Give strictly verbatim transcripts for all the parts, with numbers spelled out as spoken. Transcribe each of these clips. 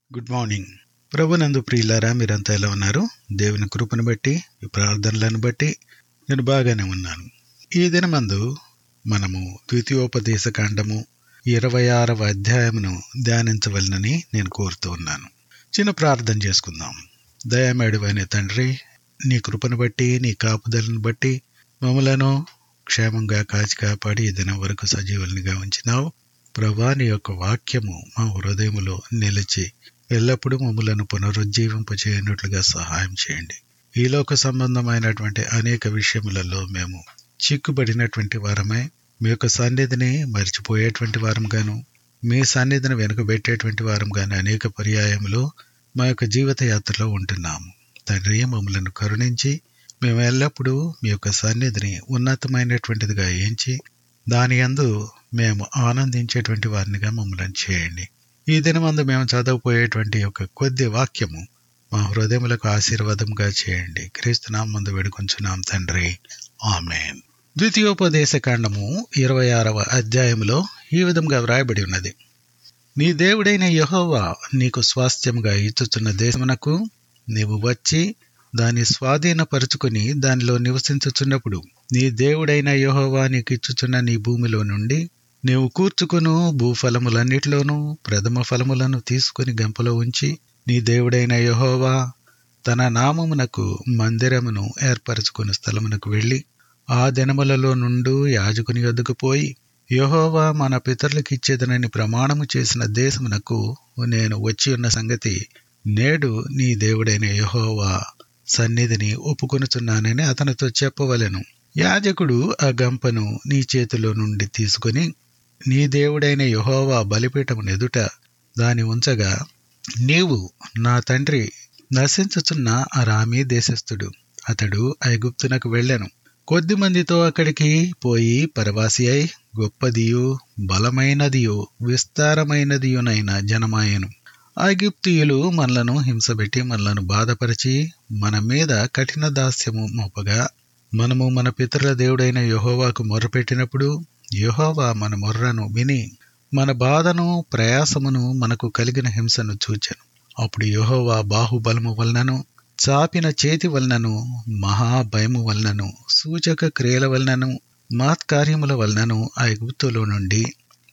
Good morning. ప్రభునందు ప్రియులారా, మీరంతా ఎలా ఉన్నారు? దేవుని కృపను బట్టి, ఈ ప్రార్థనలను బట్టి నేను బాగానే ఉన్నాను. ఈ దినమందు మనము ద్వితీయోపదేశ కాండము ఇరవై ఆరవ అధ్యాయమును ధ్యానించవలనని నేను కోరుతూ ఉన్నాను. చిన్న ప్రార్థన చేసుకుందాం. దయామేడువైన తండ్రి, నీ కృపను బట్టి, నీ కాపుదలను బట్టి మమ్మలను క్షేమంగా కాచి కాపాడి ఈ దినం వరకు సజీవులుగా ఉంచినావు. ప్రభా, నీ యొక్క వాక్యము మా హృదయములో నిలిచి ఎల్లప్పుడూ మమ్మలను పునరుజ్జీవింపచేయనట్లుగా సహాయం చేయండి. ఈ లోక సంబంధమైనటువంటి అనేక విషయములలో మేము చిక్కుబడినటువంటి వారమై మీ యొక్క సన్నిధిని మరిచిపోయేటువంటి వారంగాను, మీ సన్నిధిని వెనుకబెట్టేటువంటి వారంగాను అనేక పర్యాయములు మా యొక్క జీవిత యాత్రలో ఉంటున్నాము. తండ్రి, మమ్మలను కరుణించి మేము ఎల్లప్పుడూ మీ యొక్క సన్నిధిని ఉన్నతమైనటువంటిదిగా ఎంచి దాని యందు మేము ఆనందించేటువంటి వారినిగా మమ్మల్ని చేయండి. ఈ దినమందు మేము చదవపోయేటువంటి యొక్క కొద్ది వాక్యము మా హృదయములకు ఆశీర్వాదంగా చేయండి. క్రీస్తు నామమున వేడుకొంచున్నాం తండ్రి, ఆమేన్. ద్వితీయోపదేశ కాండము ఇరవై ఆరవ అధ్యాయములో ఈ విధంగా వ్రాయబడి ఉన్నది. నీ దేవుడైన యెహోవా నీకు స్వాస్థ్యముగా ఇచ్చుచున్న దేశమునకు నీవు వచ్చి దాన్ని స్వాధీనపరుచుకుని దానిలో నివసించుచున్నప్పుడు నీ దేవుడైన యెహోవా నీకు ఇచ్చుచున్న నీ భూమిలో నుండి నీవు కూర్చుకును భూఫలములన్నిటిలోనూ ప్రథమ ఫలములను తీసుకుని గంపలో ఉంచి నీ దేవుడైన యెహోవా తన నామమునకు మందిరమును ఏర్పరచుకుని స్థలమునకు వెళ్ళి ఆ దినములలో నుండి యాజకుని యొద్దకు పోయి, యెహోవా మన పితరులకు ఇచ్చేదనని ప్రమాణము చేసిన దేశమునకు నేను వచ్చి ఉన్న సంగతి నేడు నీ దేవుడైన యెహోవా సన్నిధిని ఒప్పుకొనుచున్నానని అతనితో చెప్పవలెను. యాజకుడు ఆ గంపను నీ చేతిలో నుండి తీసుకుని నీ దేవుడైన యెహోవా బలిపీఠమును ఎదుట దాని ఉంచగా, నీవు నా తండ్రి నశించుచున్న అరామీ దేశస్థుడు, అతడు ఐగుప్తునకు వెళ్ళెను. కొద్ది మందితో అక్కడికి పోయి పరవాసి అయి గొప్పదియు బలమైనదియు విస్తారమైనదియునైన జనమాయెను. ఐగుప్తీయులు మనలను హింసబెట్టి మనలను బాధపరిచి మన మీద కఠిన దాస్యము మోపగా, మనము మన పితరుల దేవుడైన యెహోవాకు మొర్రపెట్టినప్పుడు యెహోవా మన మొర్రను విని మన బాధను ప్రయాసమును మనకు కలిగిన హింసను చూచెను. అప్పుడు యెహోవా బాహుబలము వలనను చాపిన చేతి వలనను మహాభయము వలనను సూచక క్రియల వలనను మహత్కార్యముల వలనను ఐగుప్తులో నుండి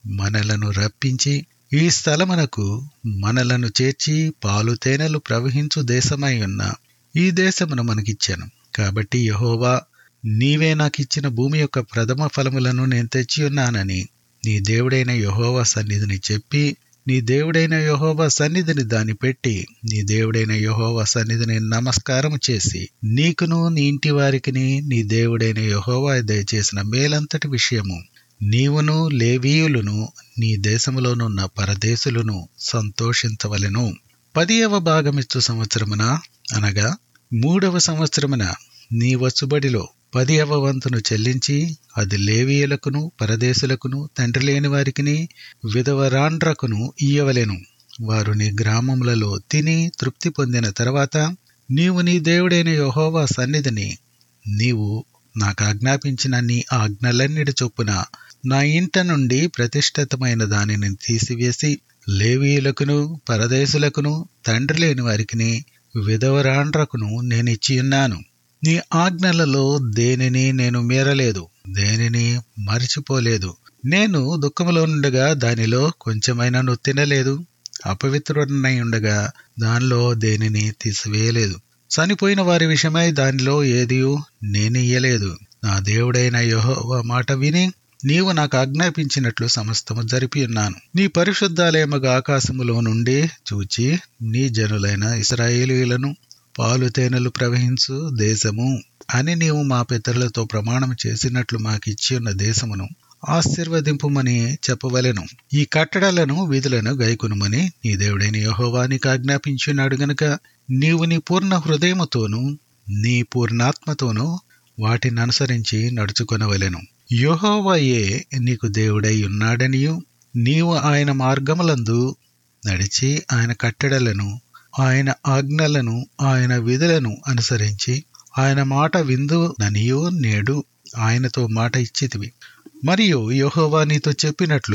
మనలను రప్పించి ఈ స్థలమునకు మనలను చేర్చి పాలు తేనెలు ప్రవహించు దేశమై ఉన్న ఈ దేశమును మనకిచ్చాను. కాబట్టి యెహోవా, నీవే నాకిచ్చిన భూమి యొక్క ప్రథమ ఫలములను నేను తెచ్చి ఉన్నానని నీ దేవుడైన యెహోవా సన్నిధిని చెప్పి, నీ దేవుడైన యెహోవా సన్నిధిని దాన్ని పెట్టి నీ దేవుడైన యెహోవా సన్నిధిని నమస్కారము చేసి, నీకును నీ ఇంటి వారికిని నీ దేవుడైన యెహోవా దయచేసిన మేలంతటి విషయము నీవును లేవీయులను నీ దేశములోనున్న పరదేశులను సంతోషించవలెను. పదియవ భాగమిచ్చు సంవత్సరమున అనగా మూడవ సంవత్సరమున నీ వచ్చుబడిలో పదియవ వంతును చెల్లించి అది లేవీయులకును పరదేశులకును తండ్రి లేని వారికిని విధవరాండ్రకును ఇయ్యవలెను. వారు నీ గ్రామములలో తిని తృప్తి పొందిన తర్వాత నీవు నీ దేవుడైన యెహోవా సన్నిధిని నీవు నాకు ఆజ్ఞాపించిన నీ ఆజ్ఞలన్నిటి చొప్పున నా ఇంట నుండి ప్రతిష్ఠితమైన దానిని తీసివేసి లేవీయులకును పరదేశులకును తండ్రి లేని వారికిని విధవరాండ్రకును నేను ఇచ్చియున్నాను. నీ ఆజ్ఞలలో దేనిని నేను మీరలేదు, దేనిని మరిచిపోలేదు. నేను దుఃఖములో ఉండగా దానిలో కొంచెమైనను తినలేదు, అపవిత్రుడనై ఉండగా దానిలో దేనిని తీసివేయలేదు. చనిపోయిన వారి విషయమై దానిలో ఏదియూ నేనియ్యలేదు. నా దేవుడైన యెహోవా మాట విని నీవు నాకు ఆజ్ఞాపించినట్లు సమస్తము జరిపి ఉన్నాను. నీ పరిశుద్ధాలయముగా ఆకాశములో నుండి చూచి నీ జనులైన ఇశ్రాయేలీయులను పాలు తేనెలు ప్రవహించు దేశము అని నీవు మా పితరులతో ప్రమాణం చేసినట్లు మాకిచ్చి ఉన్న దేశమును ఆశీర్వదింపుమని చెప్పవలెను. ఈ కట్టడలను విధులను గైకొనుమని నీ దేవుడైన యెహోవా నీకు ఆజ్ఞాపించున్నాడు గనుక నీవు నీ పూర్ణ హృదయముతోనూ నీ పూర్ణాత్మతోనూ వాటిని అనుసరించి నడుచుకొనవలెను. యెహోవాయే నీకు దేవుడై ఉన్నాడనియు నీవు ఆయన మార్గములందు నడిచి ఆయన కట్టడలను ఆయన ఆజ్ఞలను ఆయన విధులను అనుసరించి ఆయన మాట విందుననియు నేడు ఆయనతో మాట ఇచ్చితివి. మరియు యెహోవా నీతో చెప్పినట్లు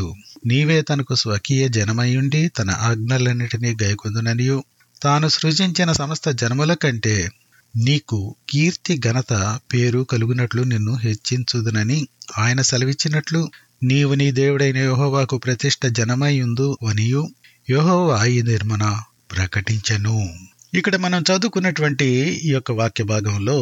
నీవే తనకు స్వకీయ జనమయ్యుండి తన ఆజ్ఞలన్నిటినీ గైకొందుననియు తాను సృజించిన సమస్త జనముల కంటే నీకు కీర్తి ఘనత పేరు కలుగునట్లు నిన్ను హెచ్చించుదునని ఆయన సెలవిచ్చినట్లు నీవు నీ దేవుడైన యెహోవాకు ప్రతిష్ఠ జనమయ్యుందు అనియు యెహోవా ఈ నిర్మణ ప్రకటించెను. ఇక్కడ మనం చదువుకున్నటువంటి ఈ యొక్క వాక్య భాగంలో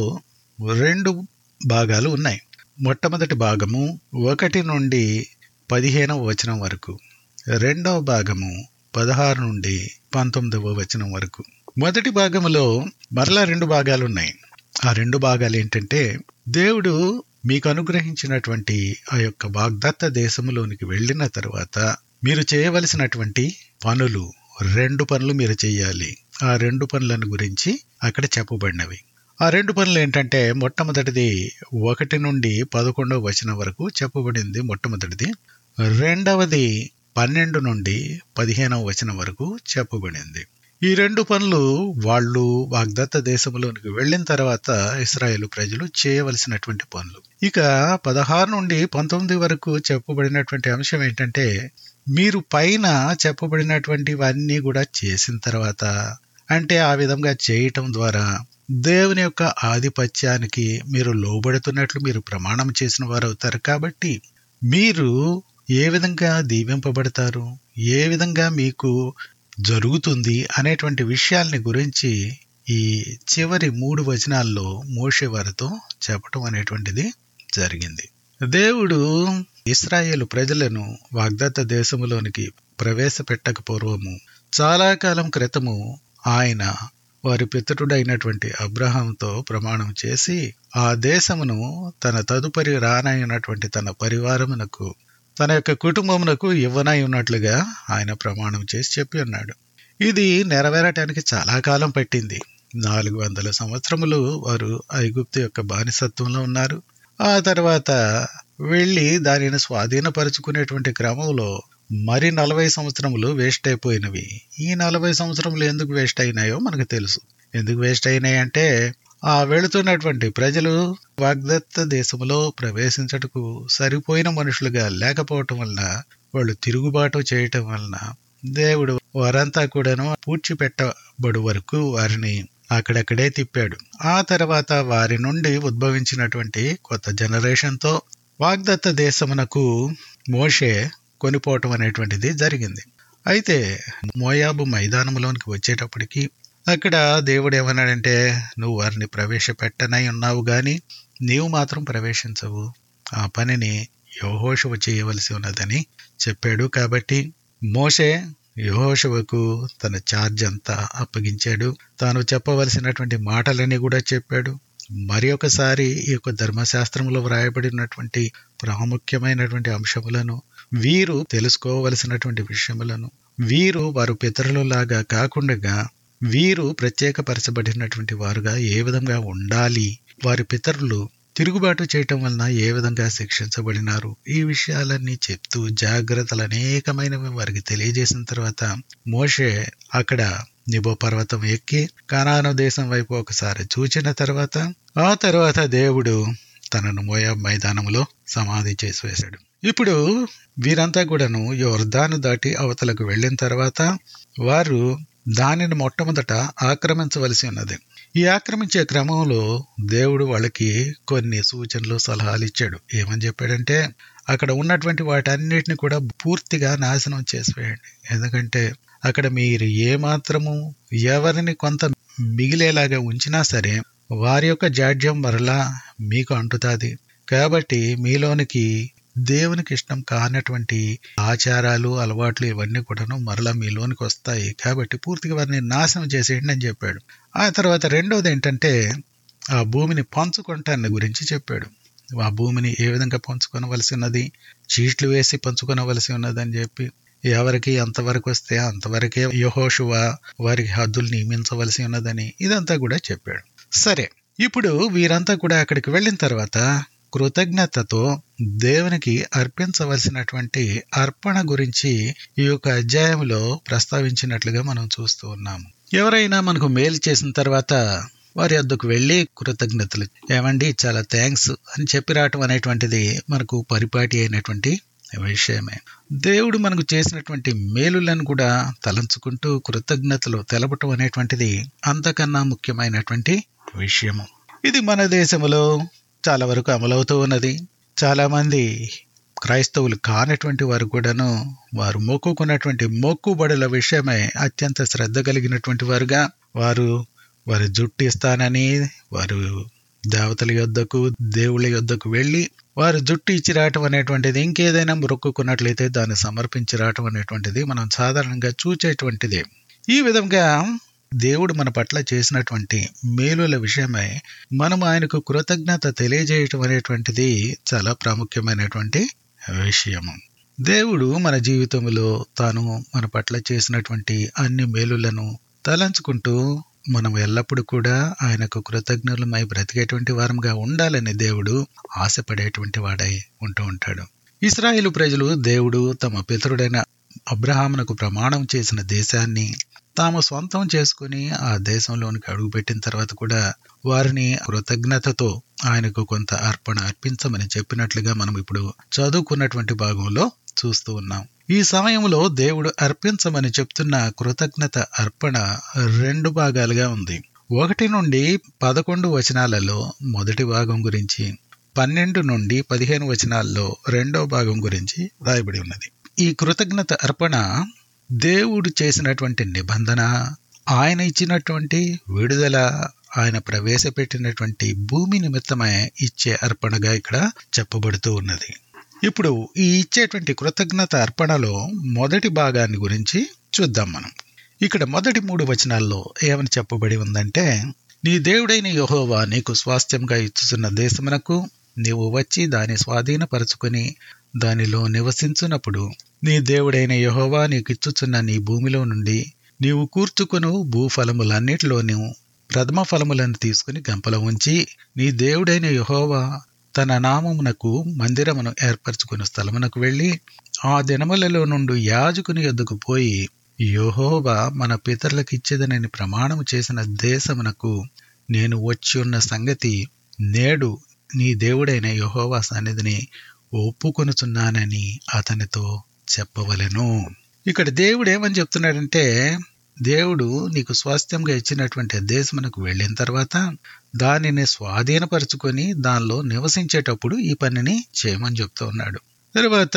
రెండు భాగాలు ఉన్నాయి. మొట్టమొదటి భాగము ఒకటి నుండి పదిహేనవ వచనం వరకు, రెండవ భాగము పదహారు నుండి పంతొమ్మిదవ వచనం వరకు. మొదటి భాగములో మరలా రెండు భాగాలు ఉన్నాయి. ఆ రెండు భాగాలు ఏంటంటే, దేవుడు మీకు అనుగ్రహించినటువంటి ఆ యొక్క వాగ్దత్త దేశములోనికి వెళ్ళిన తర్వాత మీరు చేయవలసినటువంటి పనులు, రెండు పనులు మీరు చేయాలి. ఆ రెండు పనులను గురించి అక్కడ చెప్పబడినవి. ఆ రెండు పనులు ఏంటంటే, మొట్టమొదటిది ఒకటి నుండి పదకొండవ వచనం వరకు చెప్పబడింది మొట్టమొదటిది. రెండవది పన్నెండు నుండి పదిహేనవ వచనం వరకు చెప్పబడింది. ఈ రెండు పనులు వాళ్ళు వాగ్దత్త దేశంలోనికి వెళ్ళిన తర్వాత ఇశ్రాయేలు ప్రజలు చేయవలసినటువంటి పనులు. ఇక పదహారు నుండి పంతొమ్మిది వరకు చెప్పబడినటువంటి అంశం ఏంటంటే, మీరు పైన చెప్పబడినటువంటివన్నీ కూడా చేసిన తర్వాత, అంటే ఆ విధంగా చేయటం ద్వారా దేవుని యొక్క ఆధిపత్యానికి మీరు లోబడుతున్నట్లు మీరు ప్రమాణం చేసిన వారు అవుతారు. కాబట్టి మీరు ఏ విధంగా దీవింపబడతారు, ఏ విధంగా మీకు జరుగుతుంది అనేటువంటి విషయాల్ని గురించి ఈ చివరి మూడు వచనాల్లో మోషే వారితో చెప్పటం అనేటువంటిది జరిగింది. దేవుడు ఇశ్రాయేలు ప్రజలను వాగ్దత్త దేశములోనికి ప్రవేశపెట్టక పూర్వము చాలా కాలం క్రితము ఆయన వారి పితరుడైనటువంటి అబ్రహాంతో ప్రమాణం చేసి ఆ దేశమును తన తదుపరి రానైనటువంటి తన పరివారమునకు, తన యొక్క కుటుంబమునకు ఇవ్వనై ఉన్నట్లుగా ఆయన ప్రమాణం చేసి చెప్పి ఉన్నాడు. ఇది నెరవేరటానికి చాలా కాలం పట్టింది. నాలుగు వందల సంవత్సరములు వారు ఐగుప్తు యొక్క బానిసత్వంలో ఉన్నారు. ఆ తర్వాత వెళ్ళి దానిని స్వాధీనపరుచుకునేటువంటి క్రమంలో మరి నలభై సంవత్సరములు వేస్ట్ అయిపోయినవి. ఈ నలభై సంవత్సరములు ఎందుకు వేస్ట్ అయినాయో మనకు తెలుసు. ఎందుకు వేస్ట్ అయినాయి అంటే, ఆ వెళుతున్నటువంటి ప్రజలు వాగ్దత్త దేశంలో ప్రవేశించటకు సరిపోయిన మనుషులుగా లేకపోవటం వలన, వాళ్ళు తిరుగుబాటు చేయటం వలన దేవుడు వారంతా కూడాను పూడ్చిపెట్టబడు వరకు వారిని అక్కడక్కడే తిప్పాడు. ఆ తర్వాత వారి నుండి ఉద్భవించినటువంటి కొత్త జనరేషన్తో వాగ్దత్త దేశమునకు మోషే కొనిపోవటం అనేటువంటిది జరిగింది. అయితే మోయాబు మైదానంలోనికి వచ్చేటప్పటికి అక్కడ దేవుడు ఏమన్నాడంటే, నువ్వు వారిని ప్రవేశపెట్టనై ఉన్నావు గాని నీవు మాత్రం ప్రవేశించవు, ఆ పనిని యెహోషువ చేయవలసి ఉన్నదని చెప్పాడు. కాబట్టి మోషే యెహోషువకు తన ఛార్జ్ అంతా అప్పగించాడు. తాను చెప్పవలసినటువంటి మాటలని కూడా చెప్పాడు. మరి ఒకసారి ఈ యొక్క ధర్మశాస్త్రంలో వ్రాయబడినటువంటి ప్రాముఖ్యమైనటువంటి అంశములను, వీరు తెలుసుకోవలసినటువంటి విషయములను, వీరు వారు పితరులలాగా కాకుండా వీరు ప్రత్యేకపరచబడినటువంటి వారుగా ఏ విధంగా ఉండాలి, వారి పితరులు తిరుగుబాటు చేయటం వలన ఏ విధంగా శిక్షించబడినారు, ఈ విషయాలన్నీ చెప్తూ జాగ్రత్తలు అనేకమైనవి వారికి తెలియజేసిన తర్వాత మోషే అక్కడ నిబో పర్వతం ఎక్కి కనాను దేశం వైపు ఒకసారి చూచిన తర్వాత, ఆ తర్వాత దేవుడు తనను మోయాబు మైదానంలో సమాధి చేసి వేశాడు. ఇప్పుడు వీరంతా కూడాను యొర్దాను దాటి అవతలకు వెళ్ళిన తర్వాత వారు దానిని మొట్టమొదట ఆక్రమించవలసి ఉన్నది. ఈ ఆక్రమించే క్రమంలో దేవుడు వాళ్ళకి కొన్ని సూచనలు, సలహాలు ఇచ్చాడు. ఏమని చెప్పాడంటే, అక్కడ ఉన్నటువంటి వాటన్నిటిని కూడా పూర్తిగా నాశనం చేసివేయండి. ఎందుకంటే అక్కడ మీరు ఏమాత్రము ఎవరిని కొంత మిగిలేలాగా ఉంచినా సరే వారి యొక్క జాడ్యం మరలా మీకు అంటుతుంది. కాబట్టి మీలోనికి దేవునికి ఇష్టం కానటువంటి ఆచారాలు, అలవాట్లు ఇవన్నీ కూడాను మరలా మీలోనికి వస్తాయి. కాబట్టి పూర్తిగా వారిని నాశనం చేసేయండి అని చెప్పాడు. ఆ తర్వాత రెండవది ఏంటంటే, ఆ భూమిని పంచుకుంటాన్ని గురించి చెప్పాడు. ఆ భూమిని ఏ విధంగా పంచుకొనవలసి ఉన్నది, చీట్లు వేసి పంచుకొనవలసి ఉన్నదని చెప్పి, ఎవరికి ఎంతవరకు వస్తే అంతవరకే యెహోషువ వారికి హద్దులు నియమించవలసి ఉన్నదని ఇదంతా కూడా చెప్పాడు. సరే, ఇప్పుడు వీరంతా కూడా అక్కడికి వెళ్ళిన తర్వాత కృతజ్ఞతతో దేవునికి అర్పించవలసినటువంటి అర్పణ గురించి ఈ యొక్క అధ్యాయంలో ప్రస్తావించినట్లుగా మనం చూస్తూ ఉన్నాము. ఎవరైనా మనకు మేలు చేసిన తర్వాత వారి వద్దకు వెళ్ళి కృతజ్ఞతలు, ఏమండి చాలా థ్యాంక్స్ అని చెప్పి రావటం అనేటువంటిది మనకు పరిపాటి అయినటువంటి విషయమే. దేవుడు మనకు చేసినటువంటి మేలులను కూడా తలంచుకుంటూ కృతజ్ఞతలు తెలపటం అనేటువంటిది అంతకన్నా ముఖ్యమైనటువంటి విషయము. ఇది మన దేశంలో చాలా వరకు అమలవుతూ ఉన్నది. చాలా మంది క్రైస్తవులు కానటువంటి వారు కూడాను వారు మొక్కుకున్నటువంటి మొక్కుబడుల విషయమై అత్యంత శ్రద్ధ కలిగినటువంటి వారుగా వారు వారి జుట్టు ఇస్తానని వారు దేవతల యొద్దకు దేవుళ్ళ యొద్దకు వెళ్ళి వారు జుట్టు ఇచ్చి రావటం అనేటువంటిది, ఇంకేదైనా మొక్కుకున్నట్లయితే దాన్ని సమర్పించి రావటం అనేటువంటిది మనం సాధారణంగా చూచేటువంటిదే. ఈ విధంగా దేవుడు మన పట్ల చేసినటువంటి మేలుల విషయమై మనం ఆయనకు కృతజ్ఞత తెలియజేయటం అనేటువంటిది చాలా ప్రాముఖ్యమైనటువంటి విషయము. దేవుడు మన జీవితంలో తాను మన పట్ల చేసినటువంటి అన్ని మేలులను తలంచుకుంటూ మనం ఎల్లప్పుడూ కూడా ఆయనకు కృతజ్ఞులమై బ్రతికేటువంటి వారంగా ఉండాలని దేవుడు ఆశపడేటువంటి వాడై ఉంటూ ఉంటాడు. ఇశ్రాయేలు ప్రజలు దేవుడు తమ పితరుడైన అబ్రహామునకు ప్రమాణం చేసిన దేశాన్ని తాము సొంతం చేసుకుని ఆ దేశంలోనికి అడుగుపెట్టిన తర్వాత కూడా వారిని కృతజ్ఞతతో ఆయనకు కొంత అర్పణ అర్పించమని చెప్పినట్లుగా మనం ఇప్పుడు చదువుకున్నటువంటి భాగంలో చూస్తూ ఉన్నాం. ఈ సమయంలో దేవుడు అర్పించమని చెప్తున్న కృతజ్ఞత అర్పణ రెండు భాగాలుగా ఉంది. ఒకటి నుండి పదకొండు వచనాలలో మొదటి భాగం గురించి, పన్నెండు నుండి పదిహేను వచనాల్లో రెండో భాగం గురించి రాయబడి ఉన్నది. ఈ కృతజ్ఞత అర్పణ దేవుడు చేసినటువంటి నిబంధన, ఆయన ఇచ్చినటువంటి విడుదల, ఆయన ప్రవేశపెట్టినటువంటి భూమి నిమిత్తమై ఇచ్చే అర్పణగా ఇక్కడ చెప్పబడుతూ ఉన్నది. ఇప్పుడు ఈ ఇచ్చేటువంటి కృతజ్ఞత అర్పణలో మొదటి భాగాన్ని గురించి చూద్దాం మనం. ఇక్కడ మొదటి మూడు వచనాల్లో ఏమని చెప్పబడి ఉందంటే, నీ దేవుడైన యెహోవా నీకు స్వాస్థ్యంగా ఇచ్చుచున్న దేశమునకు నీవు వచ్చి దాన్ని స్వాధీనపరచుకొని దానిలో నివసించున్నప్పుడు నీ దేవుడైన యెహోవా నీకు ఇచ్చుచున్న నీ భూమిలో నుండి నీవు కూర్చుకొను భూఫలములన్నిటిలోనూ ప్రథమ ఫలములను తీసుకుని గంపలో ఉంచి నీ దేవుడైన యెహోవా తన నామమునకు మందిరమును ఏర్పరచుకుని స్థలమునకు వెళ్ళి ఆ దినములలో నుండి యాజకుని యొద్దకు పోయి యెహోవా మన పితరులకు ఇచ్చేదనని ప్రమాణము చేసిన దేశమునకు నేను వచ్చి ఉన్న సంగతి నేడు నీ దేవుడైన యెహోవా సన్నిధిని ఒప్పుకొనుచున్నానని అతనితో చెప్పవలెను. ఇక్కడ దేవుడు ఏమని చెప్తున్నాడంటే, దేవుడు నీకు స్వాస్థ్యంగా ఇచ్చినటువంటి దేశమునకు వెళ్ళిన తర్వాత దానిని స్వాధీనపరచుకొని దానిలో నివసించేటప్పుడు ఈ పనిని చేయమని చెప్తూ ఉన్నాడు. తర్వాత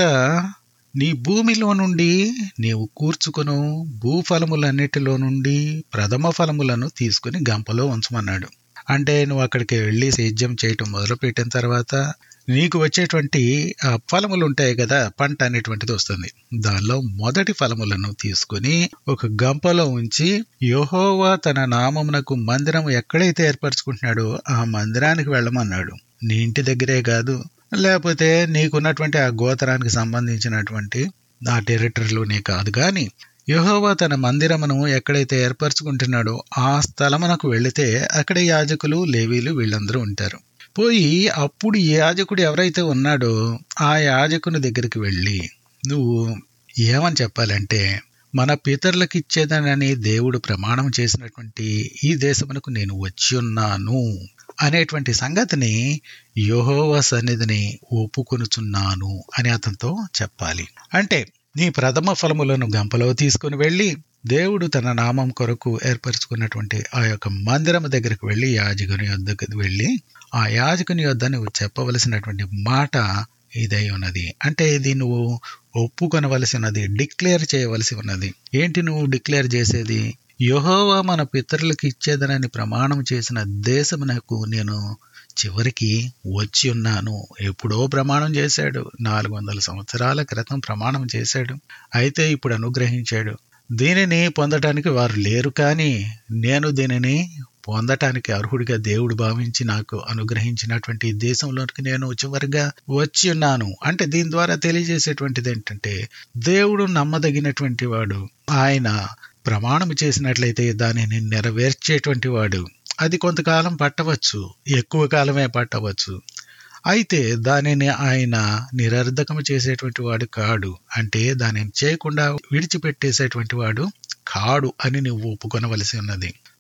నీ భూమిలో నుండి నీవు కూర్చుకొను భూఫలములన్నిటిలో నుండి ప్రథమ ఫలములను తీసుకుని గంపలో ఉంచమన్నాడు. అంటే నువ్వు అక్కడికి వెళ్ళి సేద్యం చేయటం మొదలుపెట్టిన తర్వాత నీకు వచ్చేటువంటి ఆ ఫలములు ఉంటాయి కదా, పంట అనేటువంటిది వస్తుంది. దానిలో మొదటి ఫలములను తీసుకుని ఒక గంపలో ఉంచి యెహోవా తన నామమునకు మందిరం ఎక్కడైతే ఏర్పరచుకుంటున్నాడో ఆ మందిరానికి వెళ్ళమన్నాడు. నీ ఇంటి దగ్గరే కాదు, లేకపోతే నీకున్నటువంటి ఆ గోత్రానికి సంబంధించినటువంటి ఆ టెరిటరీలోనే కాదు, కానీ యెహోవా తన మందిరమును ఎక్కడైతే ఏర్పరచుకుంటున్నాడో ఆ స్థలమునకు వెళితే అక్కడ యాజకులు లేవీలు వీళ్ళందరూ ఉంటారు. పోయి అప్పుడు యాజకుడు ఎవరైతే ఉన్నాడో ఆ యాజకుని దగ్గరికి వెళ్ళి నువ్వు ఏమని చెప్పాలంటే, మన పితరులకు ఇచ్చేదనని దేవుడు ప్రమాణం చేసినటువంటి ఈ దేశమునకు నేను వచ్చి ఉన్నాను అనేటువంటి సంగతిని యెహోవా సన్నిధిని ఒప్పుకొనుచున్నాను అని అతనితో చెప్పాలి. అంటే నీ ప్రథమ ఫలములను గంపలో తీసుకుని వెళ్ళి దేవుడు తన నామం కొరకు ఏర్పరచుకున్నటువంటి ఆ యొక్క మందిరం దగ్గరికి వెళ్ళి యాజకుని యొద్దకు వెళ్ళి ఆ యాజకుని యొద్ద నువ్వు చెప్పవలసినటువంటి మాట ఇదై ఉన్నది. అంటే ఇది నువ్వు ఒప్పుకొనవలసి ఉన్నది, డిక్లేర్ చేయవలసి ఉన్నది. ఏంటి నువ్వు డిక్లేర్ చేసేది? యెహోవా మన పితరులకు ఇచ్చేదనని ప్రమాణం చేసిన దేశమునకు నేను చివరికి వచ్చి ఉన్నాను. ఎప్పుడో ప్రమాణం చేశాడు, నాలుగు వందల సంవత్సరాల క్రితం ప్రమాణం చేశాడు. అయితే ఇప్పుడు అనుగ్రహించాడు. దీనిని పొందటానికి వారు లేరు, కానీ నేను దీనిని పొందటానికి అర్హుడిగా దేవుడు భావించి నాకు అనుగ్రహించినటువంటి దేశంలోకి నేను చివరిగా వచ్చి ఉన్నాను. అంటే దీని ద్వారా తెలియజేసేటువంటిది ఏంటంటే, దేవుడు నమ్మదగినటువంటి వాడు. ఆయన ప్రమాణం చేసినట్లయితే దానిని నెరవేర్చేటువంటి వాడు. అది కొంతకాలం పట్టవచ్చు, ఎక్కువ కాలమే పట్టవచ్చు. అయితే దానిని ఆయన నిరర్ధకము చేసేటువంటి వాడు కాడు. అంటే దానిని చేయకుండా విడిచిపెట్టేసేటువంటి వాడు కాడు అని నువ్వు ఒప్పుకొనవలసి ఉన్నది.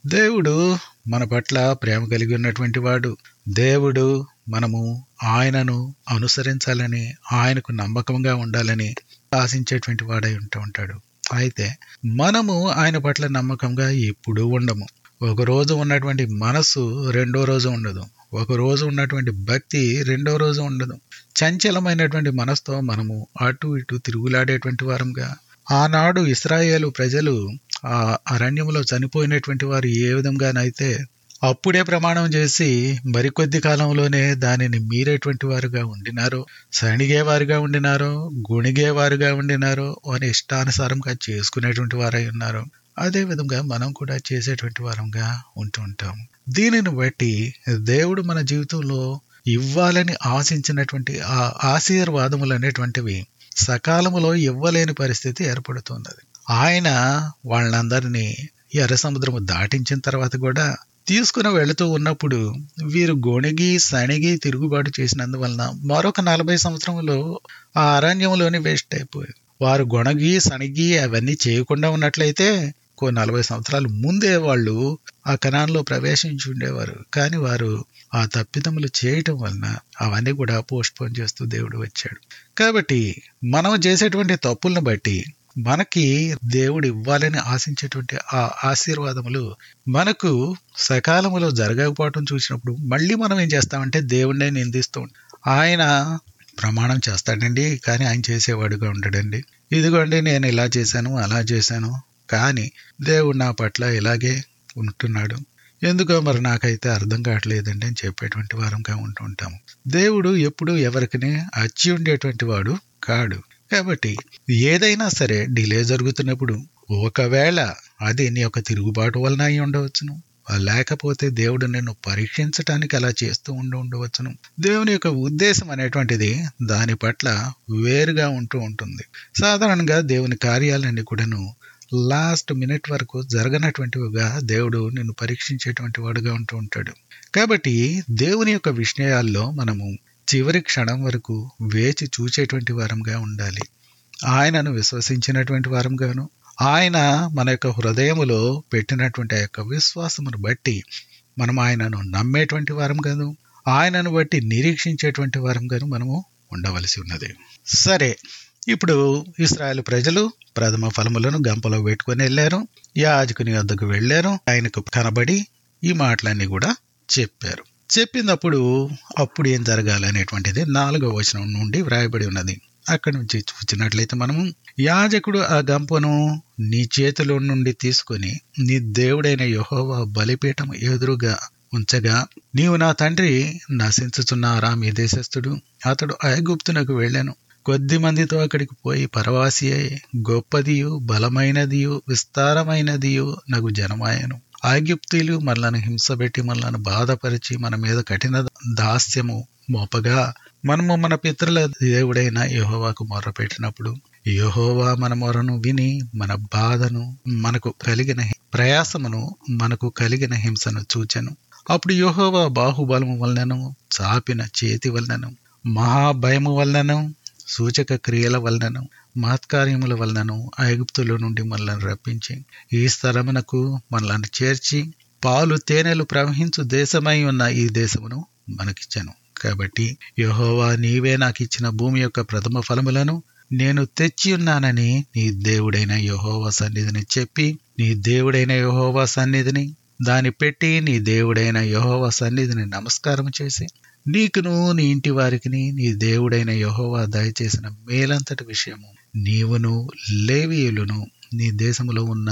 దేవుడు మన పట్ల ప్రేమ కలిగి ఉన్నటువంటి వాడు. దేవుడు మనము ఆయనను అనుసరించాలని, ఆయనకు నమ్మకంగా ఉండాలని ఆశించేటువంటి వాడై ఉంటూ ఉంటాడు. అయితే మనము ఆయన పట్ల నమ్మకంగా ఎప్పుడూ ఉండము. ఒక రోజు ఉన్నటువంటి మనస్సు రెండో రోజు ఉండదు. ఒక రోజు ఉన్నటువంటి భక్తి రెండో రోజు ఉండదు. చంచలమైనటువంటి మనసుతో మనము అటు ఇటు తిరుగులాడేటువంటి వారంగా, ఆనాడు ఇశ్రాయేలు ప్రజలు ఆ అరణ్యంలో చనిపోయినటువంటి వారు ఏ విధంగానైతే అప్పుడే ప్రమాణం చేసి మరికొద్ది కాలంలోనే దానిని మీరేటువంటి వారుగా ఉండినారో, సణిగేవారుగా ఉండినారో, గుణిగేవారుగా ఉండినారో, అని ఇష్టానుసారంగా చేసుకునేటువంటి వారై ఉన్నారు. అదే విధంగా మనం కూడా చేసేటువంటి వారంగా ఉంటూ ఉంటాం. దీనిని బట్టి దేవుడు మన జీవితంలో ఇవ్వాలని ఆశించినటువంటి ఆ ఆశీర్వాదములు అనేటువంటివి సకాలములో ఇవ్వలేని పరిస్థితి ఏర్పడుతున్నది. ఆయన వాళ్ళందరినీ ఎర్ర సముద్రము దాటించిన తర్వాత కూడా తీసుకుని వెళుతూ ఉన్నప్పుడు వీరు గొణిగి సణిగి తిరుగుబాటు చేసినందువలన మరొక నలభై సంవత్సరంలో ఆ అరణ్యంలోని వేస్ట్ అయిపోయారు. వారు గొణగి సణిగి అవన్నీ చేయకుండా ఉన్నట్లయితే ఇంకో నలభై సంవత్సరాలు ముందే వాళ్ళు ఆ కనాన్లో ప్రవేశించి ఉండేవారు. కానీ వారు ఆ తప్పిదములు చేయటం వలన అవన్నీ కూడా పోస్ట్ పోన్ చేస్తూ దేవుడు వచ్చాడు. కాబట్టి మనం చేసేటువంటి తప్పులను బట్టి మనకి దేవుడు ఇవ్వాలని ఆశించేటువంటి ఆ ఆశీర్వాదములు మనకు సకాలములో జరగకపోవటం చూసినప్పుడు మళ్ళీ మనం ఏం చేస్తామంటే దేవుడినే నిందిస్తూ ఉంటాం. ఆయన ప్రమాణం చేస్తాడండి, కానీ ఆయన చేసేవాడుగా ఉండడండి. ఇదిగోండి నేను ఇలా చేశాను అలా చేశాను, కానీ దేవుడు నా పట్ల ఇలాగే ఉంటున్నాడు, ఎందుకో మరి నాకైతే అర్థం కావట్లేదండి అని చెప్పేటువంటి వారంగా ఉంటూ ఉంటాము. దేవుడు ఎప్పుడు ఎవరికి అచ్చి ఉండేటువంటి వాడు కాడు. కాబట్టి ఏదైనా సరే డిలే జరుగుతున్నప్పుడు ఒకవేళ అది నీ యొక్క తిరుగుబాటు వలన అయి ఉండవచ్చును, లేకపోతే దేవుడు నిన్ను పరీక్షించటానికి అలా చేస్తూ ఉండి ఉండవచ్చును. దేవుని యొక్క ఉద్దేశం అనేటువంటిది దాని పట్ల వేరుగా ఉంటూ ఉంటుంది. సాధారణంగా దేవుని కార్యాలన్నీ కూడాను లాస్ట్ మినిట్ వరకు జరగనటువంటివిగా దేవుడు నిన్ను పరీక్షించేటువంటి వాడుగా ఉంటూ ఉంటాడు. కాబట్టి దేవుని యొక్క విషయాల్లో మనము చివరి క్షణం వరకు వేచి చూచేటువంటి వారంగా ఉండాలి. ఆయనను విశ్వసించినటువంటి వారంగాను, ఆయన మన యొక్క హృదయములో పెట్టినటువంటి ఆ యొక్క విశ్వాసమును బట్టి మనం ఆయనను నమ్మేటువంటి వారంగాను, ఆయనను బట్టి నిరీక్షించేటువంటి వారంగాను మనము ఉండవలసి ఉన్నది. సరే, ఇప్పుడు ఇశ్రాయేలు ప్రజలు ప్రథమ ఫలములను గంపలో పెట్టుకొని వెళ్ళారు. యాజకుని వద్దకు వెళ్ళారు. ఆయనకు కనబడి ఈ మాటలన్నీ కూడా చెప్పారు. చెప్పినప్పుడు అప్పుడు ఏం జరగాలనేటువంటిది నాలుగవ వచనం నుండి వ్రాయబడి ఉన్నది. అక్కడి నుంచి చూసినట్లయితే మనము, యాజకుడు ఆ గంపను నీ చేతిలో నుండి తీసుకొని నీ దేవుడైన యెహోవా బలిపీఠం ఎదురుగా ఉంచగా, నీవు నా తండ్రి నశించుచున్న అరామీ దేశస్థుడు, అతడు ఐగుప్తునకు వెళ్ళాను. కొద్ది మందితో అక్కడికి పోయి పరవాసి అయి గొప్పదియు బలమైనదియు విస్తారమైనదియు నగు జనమాయను. ఐగుప్తీయులు మనలను హింసబెట్టి మనలను బాధపరిచి మన మీద కఠిన దాస్యము మోపగా, మనము మన పితరుల దేవుడైన యెహోవాకు మొర్ర పెట్టినప్పుడు యెహోవా మన మొరను విని మన బాధను, మనకు కలిగిన ప్రయాసమును, మనకు కలిగిన హింసను చూచెను. అప్పుడు యెహోవా బాహుబలము వలనను, చాపిన చేతి వలనను, మహాభయము వలనను, సూచక క్రియల వలనను, మహత్కార్యముల వలనను ఐగుప్తుల నుండి మనలను రప్పించి ఈ స్థలమునకు మనలను చేర్చి పాలు తేనెలు ప్రవహించు దేశమై ఉన్న ఈ దేశమును మనకిచ్చాను. కాబట్టి యెహోవా నీవే నాకు ఇచ్చిన భూమి యొక్క ప్రథమ ఫలములను నేను తెచ్చి ఉన్నానని నీ దేవుడైన యెహోవా సన్నిధిని చెప్పి, నీ దేవుడైన యెహోవా సన్నిధిని దాన్ని పెట్టి నీ దేవుడైన యెహోవా సన్నిధిని నమస్కారం చేసి, నీకును నీ ఇంటి వారికిని నీ దేవుడైన యెహోవా దయచేసిన మేలంతటి విషయము నీవును లేవీయులను నీ దేశములో ఉన్న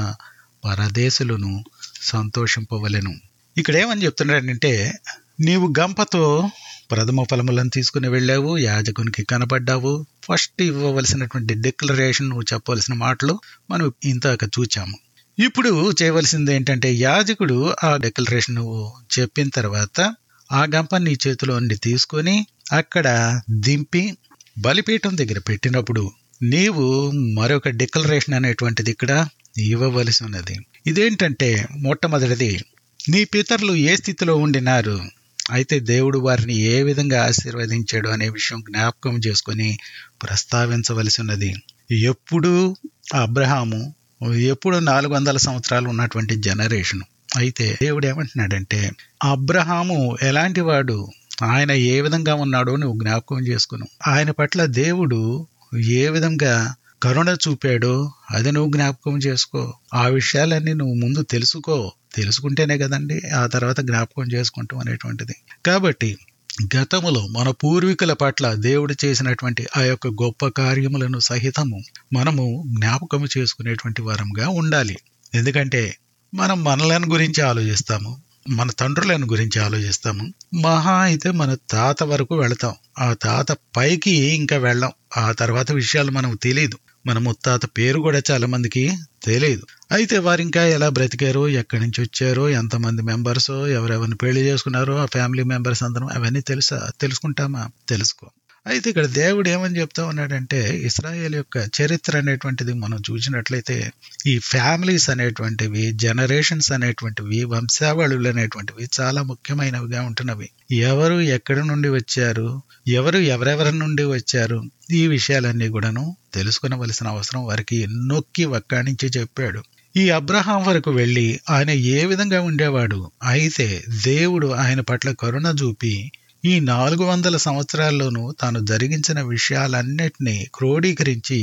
పరదేశులను సంతోషింపవలెను. ఇక్కడ ఏమని చెప్తున్నాడంటే, నీవు గంపతో ప్రథమ ఫలములను తీసుకుని వెళ్ళావు, యాజకునికి కనబడ్డావు. ఫస్ట్ ఇవ్వవలసినటువంటి డిక్లరేషన్, నువ్వు చెప్పవలసిన మాటలు మనం ఇంతక చూచాము. ఇప్పుడు చేయవలసింది ఏంటంటే, యాజకుడు ఆ డిక్లరేషన్ నువ్వు చెప్పిన తర్వాత ఆ గంప నీ చేతిలో నుండి తీసుకొని అక్కడ దింపి బలిపీఠం దగ్గర పెట్టినప్పుడు నీవు మరొక డిక్లరేషన్ అనేటువంటిది ఇక్కడ ఇవ్వవలసి ఉన్నది. ఇదేంటంటే, మొట్టమొదటిది, నీ పితరులు ఏ స్థితిలో ఉండినారు, అయితే దేవుడు వారిని ఏ విధంగా ఆశీర్వదించాడు అనే విషయం జ్ఞాపకం చేసుకొని ప్రస్తావించవలసి ఉన్నది. ఎప్పుడు అబ్రహాము, ఎప్పుడు నాలుగు వందల సంవత్సరాలు ఉన్నటువంటి జనరేషను, అయితే దేవుడు ఏమంటున్నాడంటే, అబ్రహాము ఎలాంటి వాడు, ఆయన ఏ విధంగా ఉన్నాడో నువ్వు జ్ఞాపకం చేసుకును. ఆయన పట్ల దేవుడు ఏ విధంగా కరుణ చూపాడో అది నువ్వు జ్ఞాపకం చేసుకో. ఆ విషయాలన్నీ నువ్వు ముందు తెలుసుకో. తెలుసుకుంటేనే కదండి ఆ తర్వాత జ్ఞాపకం చేసుకుంటాం అనేటువంటిది. కాబట్టి గతములో మన పూర్వీకుల పట్ల దేవుడు చేసినటువంటి ఆ యొక్క గొప్ప కార్యములను సహితము మనము జ్ఞాపకము చేసుకునేటువంటి వారంగా ఉండాలి. ఎందుకంటే మనం మనలను గురించి ఆలోచిస్తాము, మన తండ్రులను గురించి ఆలోచిస్తాము. మహా అయితే మన తాత వరకు వెళతాం. ఆ తాత పైకి ఇంకా వెళ్ళాం. ఆ తర్వాత విషయాలు మనకు తెలియదు. మన ముత్తాత పేరు కూడా చాలా మందికి తెలియదు. అయితే వారు ఇంకా ఎలా బ్రతికారో, ఎక్కడి నుంచి వచ్చారో, ఎంతమంది మెంబర్సో, ఎవరెవరిని పెళ్లి చేసుకున్నారో, ఆ ఫ్యామిలీ మెంబర్స్ అందరం అవన్నీ తెలుసా తెలుసుకుంటామా? తెలుసుకో. అయితే ఇక్కడ దేవుడు ఏమని చెప్తా ఉన్నాడంటే, ఇశ్రాయేల్ యొక్క చరిత్ర అనేటువంటిది మనం చూసినట్లయితే ఈ ఫ్యామిలీస్ అనేటువంటివి, జనరేషన్స్ అనేటువంటివి, వంశావళులు అనేటువంటివి చాలా ముఖ్యమైనవిగా ఉంటున్నవి. ఎవరు ఎక్కడి నుండి వచ్చారు, ఎవరు ఎవరెవరి నుండి వచ్చారు, ఈ విషయాలన్నీ కూడాను తెలుసుకునవలసిన అవసరం వారికి నొక్కి వక్కాణించి చెప్పాడు. ఈ అబ్రహాం వరకు వెళ్ళి ఆయన ఏ విధంగా ఉండేవాడు, అయితే దేవుడు ఆయన పట్ల కరుణ చూపి ఈ నాలుగు వందల సంవత్సరాల్లోనూ తాను జరిగించిన విషయాలన్నిటినీ క్రోడీకరించి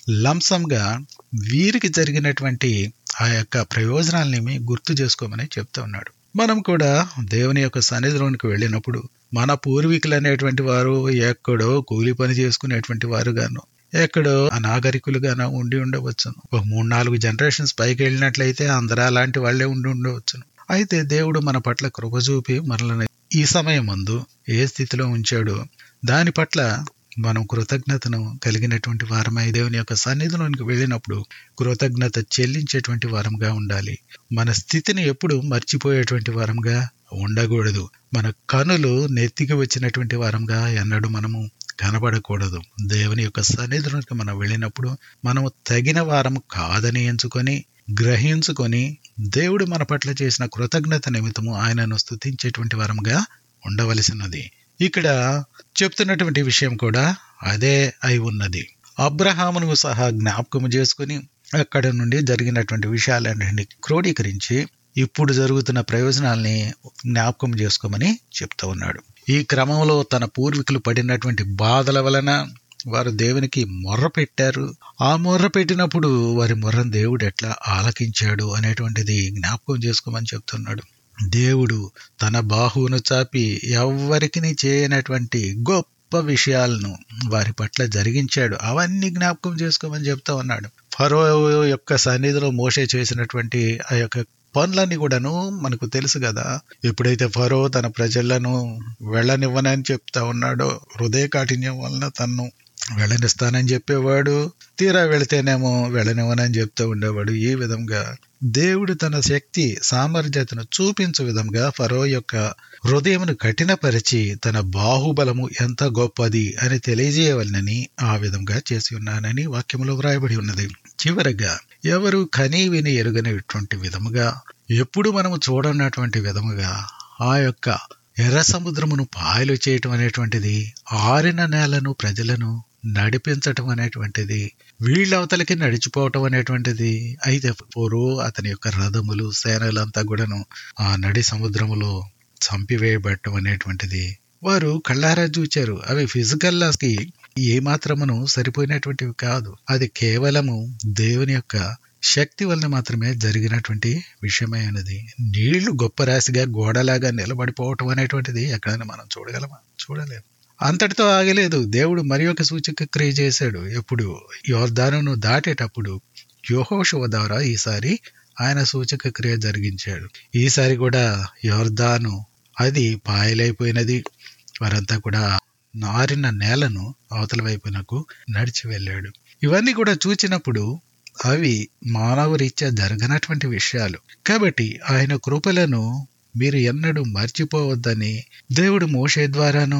లంసంగా వీరికి జరిగినటువంటి ఆ యొక్క ప్రయోజనాలని గుర్తు చేసుకోమని చెప్తా ఉన్నాడు. మనం కూడా దేవుని యొక్క సన్నిధిలోనికి వెళ్ళినప్పుడు మన పూర్వీకులు అనేటువంటి వారు ఎక్కడో కూలి పని చేసుకునేటువంటి వారుగాను, ఎక్కడో అనాగరికులుగానో ఉండి ఉండవచ్చును. ఒక మూడు నాలుగు జనరేషన్స్ పైకి వెళ్ళినట్లయితే అందరూ అలాంటి వాళ్లే ఉండి ఉండవచ్చును. అయితే దేవుడు మన పట్ల కృప చూపి మనల్ని ఈ సమయం ముందు ఏ స్థితిలో ఉంచాడో దాని పట్ల మనం కృతజ్ఞతను కలిగినటువంటి వారమై దేవుని యొక్క సన్నిధిలోనికి వెళ్ళినప్పుడు కృతజ్ఞత చెల్లించేటువంటి వారంగా ఉండాలి. మన స్థితిని ఎప్పుడు మర్చిపోయేటువంటి వారంగా ఉండకూడదు. మన కనులు నెత్తికి వచ్చినటువంటి వారంగా ఎన్నడూ మనము కనబడకూడదు. దేవుని యొక్క సన్నిధిలోనికి మనం వెళ్ళినప్పుడు మనము తగిన వారము కాదని ఎంచుకొని గ్రహించుకొని దేవుడు మన పట్ల చేసిన కృతజ్ఞత నిమిత్తము ఆయనను స్తుతించేటువంటి వారంగా ఉండవలసినది. ఇక్కడ చెప్తున్నటువంటి విషయం కూడా అదే అయి ఉన్నది. అబ్రహామును సహా జ్ఞాపకము చేసుకుని అక్కడ నుండి జరిగినటువంటి విషయాలన్నింటినీ క్రోడీకరించి ఇప్పుడు జరుగుతున్న ప్రయోజనాల్ని జ్ఞాపకం చేసుకోమని చెప్తూ ఉన్నాడు. ఈ క్రమంలో తన పూర్వీకులు పడినటువంటి బాధల వలన వారు దేవునికి మొర్ర పెట్టారు. ఆ మొర్ర పెట్టినప్పుడు వారి మొర్రను దేవుడు ఎట్లా ఆలకించాడు అనేటువంటిది జ్ఞాపకం చేసుకోమని చెప్తున్నాడు. దేవుడు తన బాహువును చాపి ఎవ్వరికి చేయనటువంటి గొప్ప విషయాలను వారి పట్ల జరిగించాడు. అవన్నీ జ్ఞాపకం చేసుకోమని చెప్తా ఉన్నాడు. ఫరో యొక్క సన్నిధిలో మోషే చేసినటువంటి ఆ యొక్క పనులన్నీ కూడాను మనకు తెలుసు కదా. ఎప్పుడైతే ఫరో తన ప్రజలను వెళ్ళనివ్వనని చెప్తా ఉన్నాడో, హృదయ కాఠిన్యం వలన తన్ను వెళ్ళనిస్తానని చెప్పేవాడు, తీరా వెళితేనేమో వెళ్ళనివ్వనని చెప్తూ ఉండేవాడు. ఈ విధంగా దేవుడు తన శక్తి సామర్థ్యతను చూపించే విధంగా ఫరో యొక్క హృదయమును కఠినపరిచి తన బాహుబలము ఎంత గొప్పది అని తెలియజేయవలనని ఆ విధంగా చేసి ఉన్నానని వాక్యములో వ్రాయబడి ఉన్నది. చివరగా ఎవరు కనీ విని ఎరుగనిటువంటి విధముగా, ఎప్పుడు మనము చూడనటువంటి విధముగా ఆ యొక్క ఎర్ర సముద్రమును పాయలు చేయటం అనేటువంటిది, ఆరిన నేలను ప్రజలను నడిపించటం అనేటువంటిది, వీళ్ళవతలకి నడిచిపోవటం అనేటువంటిది. అయితే పోరు అతని యొక్క రథములు సేనలంతా కూడాను ఆ నడి సముద్రములో చంపివేయబడటం అనేటువంటిది వారు కళ్ళారా చూచారు. అవి ఫిజికల్ లాస్కి ఏమాత్రమును సరిపోయినటువంటివి కాదు. అది కేవలము దేవుని యొక్క శక్తి వలన మాత్రమే జరిగినటువంటి విషయమే అన్నది. నీళ్లు గొప్ప రాశిగా గోడలాగా నిలబడిపోవటం అనేటువంటిది ఎక్కడైనా మనం చూడగలమా? చూడలేము. అంతటితో ఆగలేదు. దేవుడు మరి ఒక సూచక క్రియ చేశాడు. ఎప్పుడు యోర్దానును దాటేటప్పుడు యెహోషువ ద్వారా ఈసారి ఆయన సూచక క్రియ జరిగించాడు. ఈసారి కూడా యోర్దాను అది పాయలైపోయినది. వారంతా కూడా నారిన నేలను అవతల వైపునకు నడిచి వెళ్ళాడు. ఇవన్నీ కూడా చూచినప్పుడు అవి మానవ రీత్యా జరగనటువంటి విషయాలు. కాబట్టి ఆయన కృపలను మీరు ఎన్నడూ మర్చిపోవద్దని దేవుడు మోషే ద్వారాను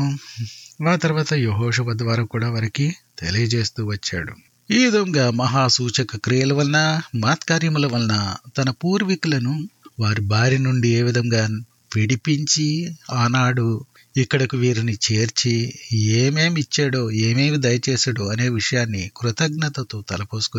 ఆ తర్వాత యెహోషువ ద్వారా కూడా వారికి తెలియజేస్తూ వచ్చాడు. ఈ విధంగా మహాసూచక క్రియల వలన, మాత్కార్యముల వలన తన పూర్వీకులను వారి బారి నుండి ఏ విధంగా విడిపించి ఆనాడు ఇక్కడకు వీరిని చేర్చి ఏమేమి ఇచ్చాడో, ఏమేమి దయచేశాడో అనే విషయాన్ని కృతజ్ఞతతో తలపోసుకొని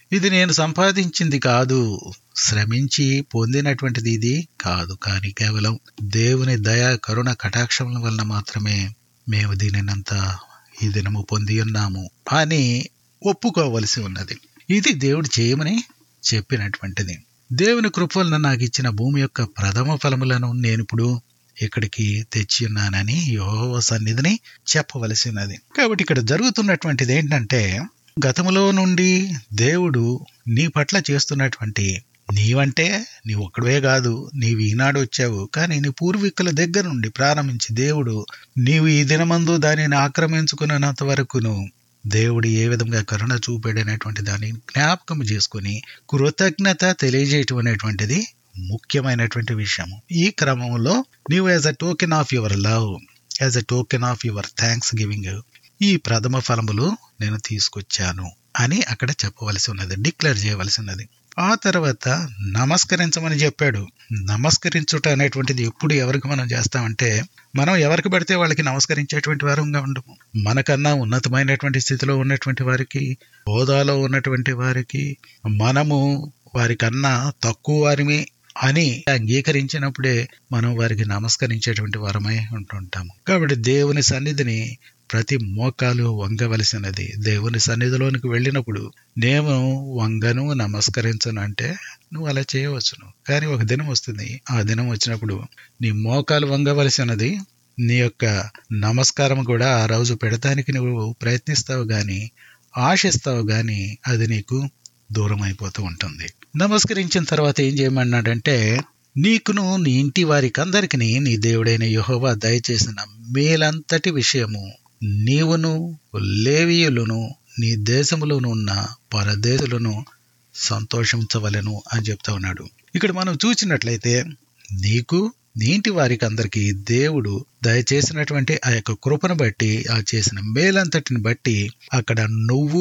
ఇది నేను సంపాదించింది కాదు, శ్రమించి పొందినటువంటిది ఇది కాదు, కానీ కేవలం దేవుని దయ కరుణ కటాక్షముల వలన మాత్రమే మేము దీనినంతా ఈ దినము పొంది ఉన్నాము అని ఒప్పుకోవలసి ఉన్నది. ఇది దేవుడు చేయమని చెప్పినటువంటిది. దేవుని కృప వలన నాకు ఇచ్చిన భూమి యొక్క ప్రథమ ఫలములను నేను ఇప్పుడు ఇక్కడికి తెచ్చి ఉన్నానని యెహోవా సన్నిధిని చెప్పవలసి ఉన్నది. కాబట్టి ఇక్కడ జరుగుతున్నటువంటిది ఏంటంటే, గతములో నుండి దేవుడు నీ పట్ల చేస్తున్నటువంటి, నీవంటే నీ ఒక్కడే కాదు, నీవు ఈనాడు వచ్చావు, కానీ నీ పూర్వీకుల దగ్గర నుండి ప్రారంభించి దేవుడు నీవు ఈ దినమందు దానిని ఆక్రమించుకున్నంత వరకును దేవుడు ఏ విధంగా కరుణ చూపాడనేటువంటి దాన్ని జ్ఞాపకం చేసుకుని కృతజ్ఞత తెలియజేయటం అనేటువంటిది ముఖ్యమైనటువంటి విషయం. ఈ క్రమంలో నీవు as a token of your love, as a token of your thanksgiving గివింగ్ ఈ ప్రథమ ఫలములు నేను తీసుకొచ్చాను అని అక్కడ చెప్పవలసి ఉన్నది, డిక్లేర్ చేయవలసి ఉన్నది. ఆ తర్వాత నమస్కరించమని చెప్పాడు. నమస్కరించుట అనేటువంటిది ఎప్పుడు ఎవరికి మనం చేస్తామంటే, మనం ఎవరికి పడితే వాళ్ళకి నమస్కరించేటువంటి వారంగా ఉండము. మనకన్నా ఉన్నతమైనటువంటి స్థితిలో ఉన్నటువంటి వారికి, హోదాలో ఉన్నటువంటి వారికి మనము వారికన్నా తక్కువ వారిమి అని అంగీకరించినప్పుడే మనం వారికి నమస్కరించేటువంటి వారమై ఉంటుంటాము. కాబట్టి దేవుని సన్నిధిని ప్రతి మోకాలు వంగవలసినది. దేవుని సన్నిధిలోనికి వెళ్ళినప్పుడు నేను వంగను, నమస్కరించను అంటే నువ్వు అలా చేయవచ్చును, కానీ ఒక దినం వస్తుంది, ఆ దినం వచ్చినప్పుడు నీ మోకాలు వంగవలసినది, నీ యొక్క నమస్కారం కూడా ఆ రోజు పెడతానికి నువ్వు ప్రయత్నిస్తావు గాని, ఆశిస్తావు గాని అది నీకు దూరం అయిపోతూ ఉంటుంది. నమస్కరించిన తర్వాత ఏం చేయమన్నాడంటే, నీకును నీ ఇంటి వారికి అందరికి నీ దేవుడైన యెహోవా దయచేసిన మేలంతటి విషయము నీవును లేవీయులను నీ దేశములోను ఉన్న పరదేశులను సంతోషించవలెను అని చెప్తా ఉన్నాడు. ఇక్కడ మనం చూసినట్లయితే నీకు నీ ఇంటి వారికి అందరికీ దేవుడు దయచేసినటువంటి ఆ యొక్క కృపను బట్టి, ఆ చేసిన మేలంతటిని బట్టి అక్కడ నువ్వు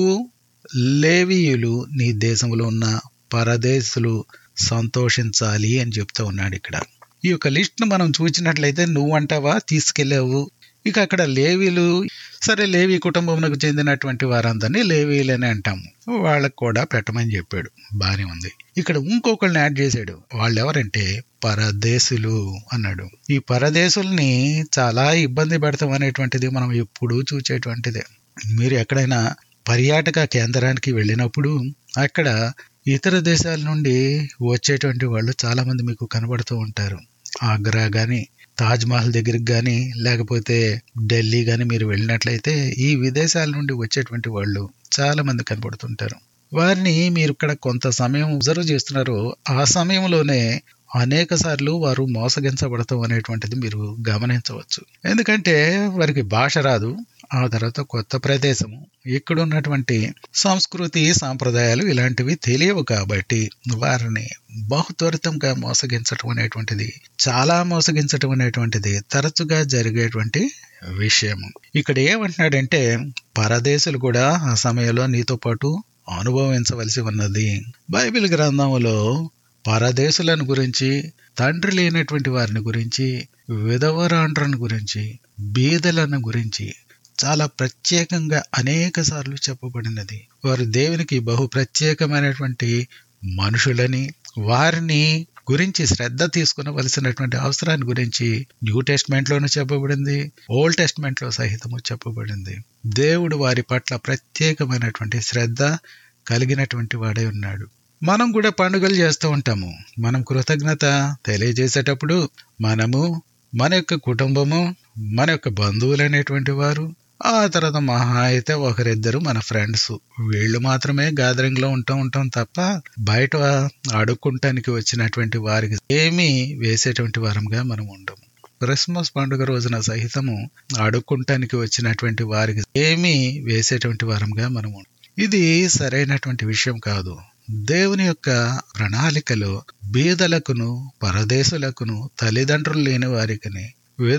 లేవీయులు నీ దేశంలో ఉన్న పరదేశులు సంతోషించాలి అని చెప్తా ఉన్నాడు. ఇక్కడ ఈ యొక్క లిస్ట్ ను మనం చూసినట్లయితే నువ్వు అంటావా తీసుకెళ్ళావు, ఇక అక్కడ లేవీలు, సరే లేవి కుటుంబంకు చెందినటువంటి వారందరినీ లేవీలనే అంటాము, వాళ్ళకు కూడా పెట్టమని చెప్పాడు, బానే ఉంది. ఇక్కడ ఇంకొకళ్ళని యాడ్ చేశాడు, వాళ్ళు ఎవరంటే పరదేశులు అన్నాడు. ఈ పరదేశుల్ని చాలా ఇబ్బంది పెడతాం అనేటువంటిది మనం ఎప్పుడూ చూసేటువంటిదే. మీరు ఎక్కడైనా పర్యాటక కేంద్రానికి వెళ్ళినప్పుడు అక్కడ ఇతర దేశాల నుండి వచ్చేటువంటి వాళ్ళు చాలా మంది మీకు కనబడుతూ ఉంటారు. ఆగ్రా గాని, తాజ్ మహల్ దగ్గరికి గాని, లేకపోతే ఢిల్లీ గాని మీరు వెళ్ళినట్లయితే ఈ విదేశాల నుండి వచ్చేటువంటి వాళ్ళు చాలా మంది కనబడుతుంటారు. వారిని మీరు ఇక్కడ కొంత సమయం అబ్జర్వ్ చేస్తున్నారు, ఆ సమయంలోనే అనేక సార్లు వారు మోసగించబడతాం అనేటువంటిది మీరు గమనించవచ్చు. ఎందుకంటే వారికి భాష రాదు, ఆ తర్వాత కొత్త ప్రదేశము, ఇక్కడ ఉన్నటువంటి సంస్కృతి సాంప్రదాయాలు ఇలాంటివి తెలియవు, కాబట్టి వారిని బహు త్వరితంగా మోసగించటం అనేటువంటిది, చాలా మోసగించటం అనేటువంటిది తరచుగా జరిగేటువంటి విషయము. ఇక్కడ ఏమంటున్నాడంటే పరదేశులు కూడా ఆ సమయంలో నీతో పాటు అనుభవించవలసి ఉన్నది. బైబిల్ గ్రంథంలో పరదేశులను గురించి, తండ్రి లేనటువంటి వారిని గురించి, విధవరాండ్రను గురించి, బీదలను గురించి చాలా ప్రత్యేకంగా అనేక సార్లు చెప్పబడినది. వారు దేవునికి బహు ప్రత్యేకమైనటువంటి మనుషులని, వారిని గురించి శ్రద్ధ తీసుకునవలసినటువంటి అవసరాన్ని గురించి న్యూ టెస్ట్మెంట్ లోనూ చెప్పబడింది, ఓల్డ్ టెస్ట్మెంట్ లో సహితము చెప్పబడింది. దేవుడు వారి పట్ల ప్రత్యేకమైనటువంటి శ్రద్ధ కలిగినటువంటి వాడై ఉన్నాడు. మనం కూడా పండుగలు చేస్తూ ఉంటాము. మనం కృతజ్ఞత తెలియజేసేటప్పుడు మనము, మన యొక్క కుటుంబము, మన యొక్క బంధువులు అనేటువంటి వారు, ఆ తర్వాత మహా అయితే ఒకరిద్దరు మన ఫ్రెండ్స్, వీళ్ళు మాత్రమే గ్యాదరింగ్ లో ఉంటూ ఉంటాం తప్ప బయట అడుక్కుంటానికి వచ్చినటువంటి వారికి ఏమీ వేసేటువంటి వారంగా మనం ఉండము. క్రిస్మస్ పండుగ రోజున సహితము అడుక్కుంటానికి వచ్చినటువంటి వారికి ఏమీ వేసేటువంటి వారంగా మనం ఉండము. ఇది సరైనటువంటి విషయం కాదు. దేవుని యొక్క ప్రణాళికలో బీదలకును, పరదేశులకును, తల్లిదండ్రులు లేని వారికి,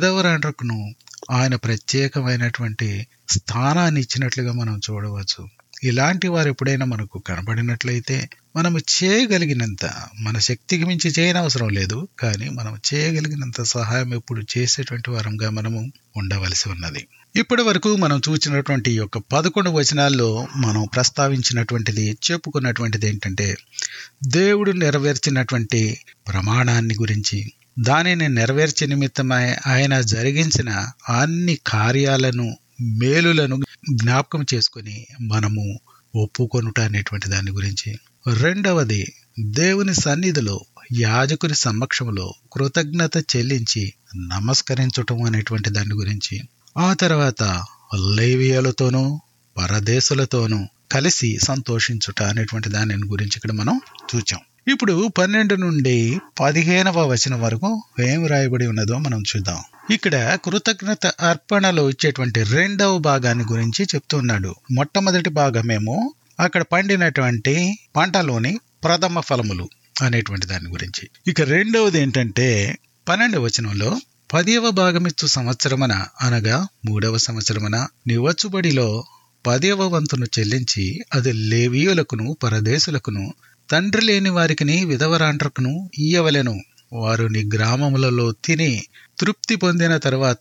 విధవరాండ్రకును ఆయన ప్రత్యేకమైనటువంటి స్థానాన్ని ఇచ్చినట్లుగా మనం చూడవచ్చు. ఇలాంటి వారు ఎప్పుడైనా మనకు కనబడినట్లయితే మనము చేయగలిగినంత, మన శక్తికి మించి చేయనవసరం లేదు, కానీ మనం చేయగలిగినంత సహాయం ఎప్పుడు చేసేటువంటి వారంగా మనము ఉండవలసి ఉన్నది. ఇప్పటి వరకు మనం చూసినటువంటి ఈ యొక్క పదకొండు వచనాల్లో మనం ప్రస్తావించినటువంటిది, చెప్పుకున్నటువంటిది ఏంటంటే దేవుడు నెరవేర్చినటువంటి ప్రమాణాన్ని గురించి, దానిని నెరవేర్చే నిమిత్తమై ఆయన జరిగించిన అన్ని కార్యాలను, మేలులను జ్ఞాపకం చేసుకుని మనము ఒప్పుకొనుట అనేటువంటి దాని గురించి. రెండవది, దేవుని సన్నిధిలో యాజకుని సమక్షంలో కృతజ్ఞత చెల్లించి నమస్కరించటం అనేటువంటి దాని గురించి. ఆ తర్వాత లేవీయులతోనూ పరదేశులతోనూ కలిసి సంతోషించుట అనేటువంటి దాని గురించి ఇక్కడ మనం చూచాం. ఇప్పుడు పన్నెండు నుండి పదిహేనవ వచనం వరకు ఏం రాయబడి ఉన్నదో మనం చూద్దాం. ఇక్కడ కృతజ్ఞత అర్పణలో ఇచ్చేటువంటి రెండవ భాగాన్ని గురించి చెప్తున్నాడు. మొట్టమొదటి భాగమేమో అక్కడ పండినటువంటి పంటలోని ప్రథమ ఫలములు అనేటువంటి దాని గురించి. ఇక రెండవది ఏంటంటే పన్నెండవ వచనంలో పదివ భాగమిచ్చు సంవత్సరమున అనగా మూడవ సంవత్సరమున నీ వచ్చుబడిలో పదివ వంతును చెల్లించి అది లేవీయులకును పరదేశులకును తండ్రి లేని వారికిని విధవరాండ్రకును ఇయ్యవలెను. వారు నీ గ్రామములలో తిని తృప్తి పొందిన తరువాత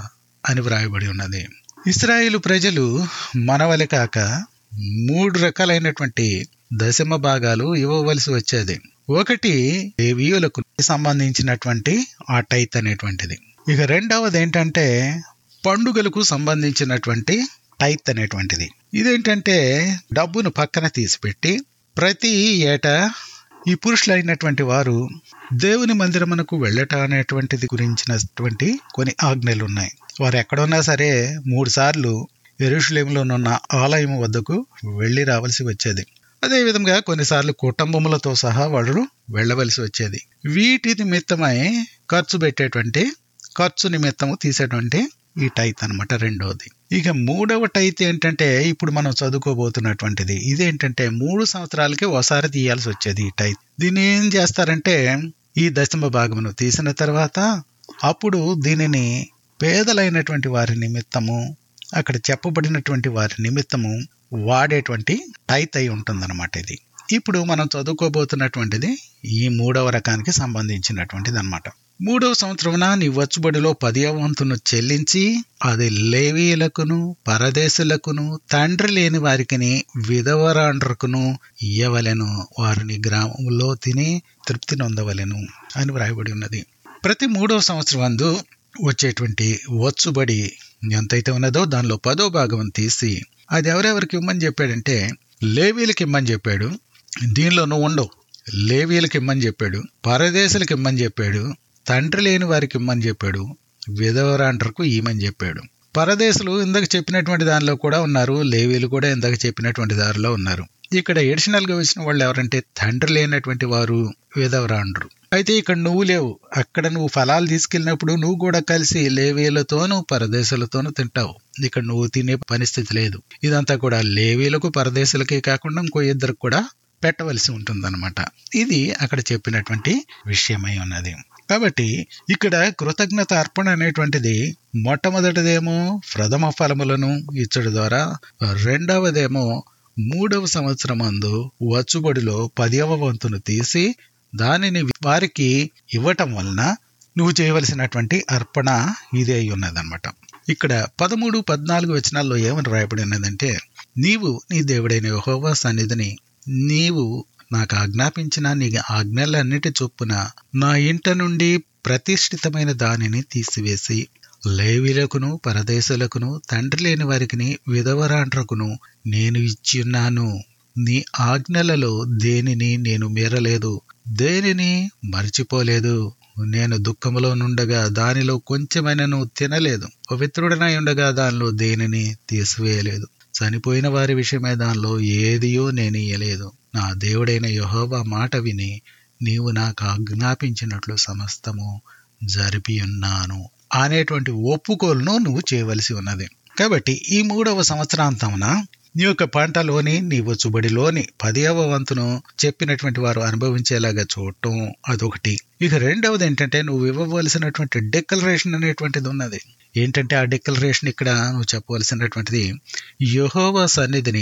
అని వ్రాయబడి ఉన్నది. ఇశ్రాయేలు ప్రజలు మనవలె కాక మూడు రకాలైనటువంటి దశమ భాగాలు ఇవ్వవలసి వచ్చేది. ఒకటి లేవీయులకు సంబంధించినటువంటి ఆ టైత్ అనేటువంటిది. ఇక రెండవది ఏంటంటే పండుగలకు సంబంధించినటువంటి టైత్ అనేటువంటిది. ఇదేంటంటే డబ్బును పక్కన తీసిపెట్టి ప్రతి ఏటా ఈ పురుషులైనటువంటి వారు దేవుని మందిరమునకు వెళ్ళట అనేటువంటిది గురించినటువంటి కొన్ని ఆజ్ఞలు ఉన్నాయి. వారు ఎక్కడున్నా సరే మూడు సార్లు యెరూషలేములోనున్న ఆలయం వద్దకు వెళ్లి రావాల్సి వచ్చేది. అదే విధంగా కొన్నిసార్లు కుటుంబములతో సహా వాళ్ళు వెళ్ళవలసి వచ్చేది. వీటి నిమిత్తమై ఖర్చు పెట్టేటువంటి ఖర్చు నిమిత్తము తీసేటువంటి ఈ టైత్ అనమాట రెండవది. ఇక మూడవ టైత్ ఏంటంటే ఇప్పుడు మనం చదువుకోబోతున్నటువంటిది. ఇదేంటంటే మూడు సంవత్సరాలకి ఒకసారి తీయాల్సి వచ్చేది ఈ టైత్. దీన్ని ఏం చేస్తారంటే ఈ దశమ భాగమును తీసిన తర్వాత అప్పుడు దీనిని పేదలైనటువంటి వారి నిమిత్తము, అక్కడ చెప్పబడినటువంటి వారి నిమిత్తము వాడేటువంటి టైత్ అయి ఉంటుందన్నమాట ఇది. ఇప్పుడు మనం చదువుకోబోతున్నటువంటిది ఈ మూడవ రకానికి సంబంధించినటువంటిది అన్నమాట. మూడవ సంవత్సరమున నీ వచ్చుబడిలో పదివ వంతును చెల్లించి అది లేవీయులకును పరదేశులకును తండ్రి లేని వారికిని విధవరాండ్రకును ఇయ్యవలెను. వారిని గ్రామంలో తిని తృప్తి నొందవలెను అని వ్రాయబడి ఉన్నది. ప్రతి మూడవ సంవత్సరం అందు వచ్చేటువంటి వచ్చుబడి ఎంతైతే ఉన్నదో దానిలో పదో భాగం తీసి అది ఎవరెవరికి ఇమ్మని చెప్పాడంటే లేవీయులకి ఇమ్మని చెప్పాడు. దీనిలో నువ్వు ఉండవు. లేవీయులకి ఇమ్మని చెప్పాడు, పరదేశులకి ఇమ్మని చెప్పాడు, తండ్రి లేని వారికి ఇమ్మని చెప్పాడు, విధవరాండ్రకు ఇమ్మని చెప్పాడు. పరదేశులు ఇందాక చెప్పినటువంటి దానిలో కూడా ఉన్నారు, లేవీయులు కూడా ఇందాక చెప్పినటువంటి దారిలో ఉన్నారు. ఇక్కడ ఎడిషనల్ గా వచ్చిన వాళ్ళు ఎవరంటే తండ్రి లేనటువంటి వారు, విధవరాండ్రు. అయితే ఇక్కడ నువ్వు లేవు. అక్కడ నువ్వు ఫలాలు తీసుకెళ్ళినప్పుడు నువ్వు కూడా కలిసి లేవీయులతోనూ పరదేశులతోనూ తింటావు. ఇక్కడ నువ్వు తినే పరిస్థితి లేదు. ఇదంతా కూడా లేవీయులకు పరదేశులకే కాకుండా ఇంకో ఇద్దరికి కూడా పెట్టవలసి ఉంటుందన్నమాట. ఇది అక్కడ చెప్పినటువంటి విషయమై ఉన్నది. కాబట్టి ఇక్కడ కృతజ్ఞత అర్పణ అనేటువంటిది మొట్టమొదటిదేమో ప్రథమ ఫలములను ఇచ్చడం ద్వారా, రెండవదేమో మూడవ సంవత్సరం అందు వచ్చుబడిలో పదివ వంతును తీసి దానిని వారికి ఇవ్వటం వలన నువ్వు చేయవలసినటువంటి అర్పణ ఇదే అయి ఉన్నదన్నమాట. ఇక్కడ పదమూడు పద్నాలుగు వచనాల్లో ఏమని రాయబడి ఉన్నదంటే నీవు నీ దేవుడైన యెహోవా సన్నిధిని నీవు నాకు ఆజ్ఞాపించిన నీ ఆజ్ఞలన్నిటి చొప్పున నా ఇంట నుండి ప్రతిష్ఠితమైన దానిని తీసివేసి లేవీయులకును పరదేశులకును తండ్రి లేని వారికిని విధవరాండ్రకును నేను ఇచ్చిన్నాను. నీ ఆజ్ఞలలో దేనిని నేను మీరలేదు, దేనిని మర్చిపోలేదు. నేను దుఃఖములో నుండగా దానిలో కొంచెమైనను తినలేదు, పవిత్రుడనై ఉండగా దానిలో దేనిని తీసివేయలేదు. చనిపోయిన వారి విషయమై దానిలో ఏదియో నేను ఇయ్యలేదు. నా దేవుడైన యెహోవా మాట విని నీవు నాకు ఆజ్ఞాపించినట్లు సమస్తము జరిపి ఉన్నాను అనేటువంటి ఒప్పుకోలును నువ్వు చేయవలసి ఉన్నది. కాబట్టి ఈ మూడవ సంవత్సరాంతమున నీ యొక్క పంటలోని నీ వచ్చుబడిలోని పదివ వంతును చెప్పినటువంటి వారు అనుభవించేలాగా చూడటం అదొకటి. ఇక రెండవది ఏంటంటే నువ్వు ఇవ్వవలసినటువంటి డిక్లరేషన్ అనేటువంటిది ఉన్నది. ఏంటంటే ఆ డిక్లరేషన్ ఇక్కడ నువ్వు చెప్పవలసినటువంటిది యెహోవా సన్నిధిని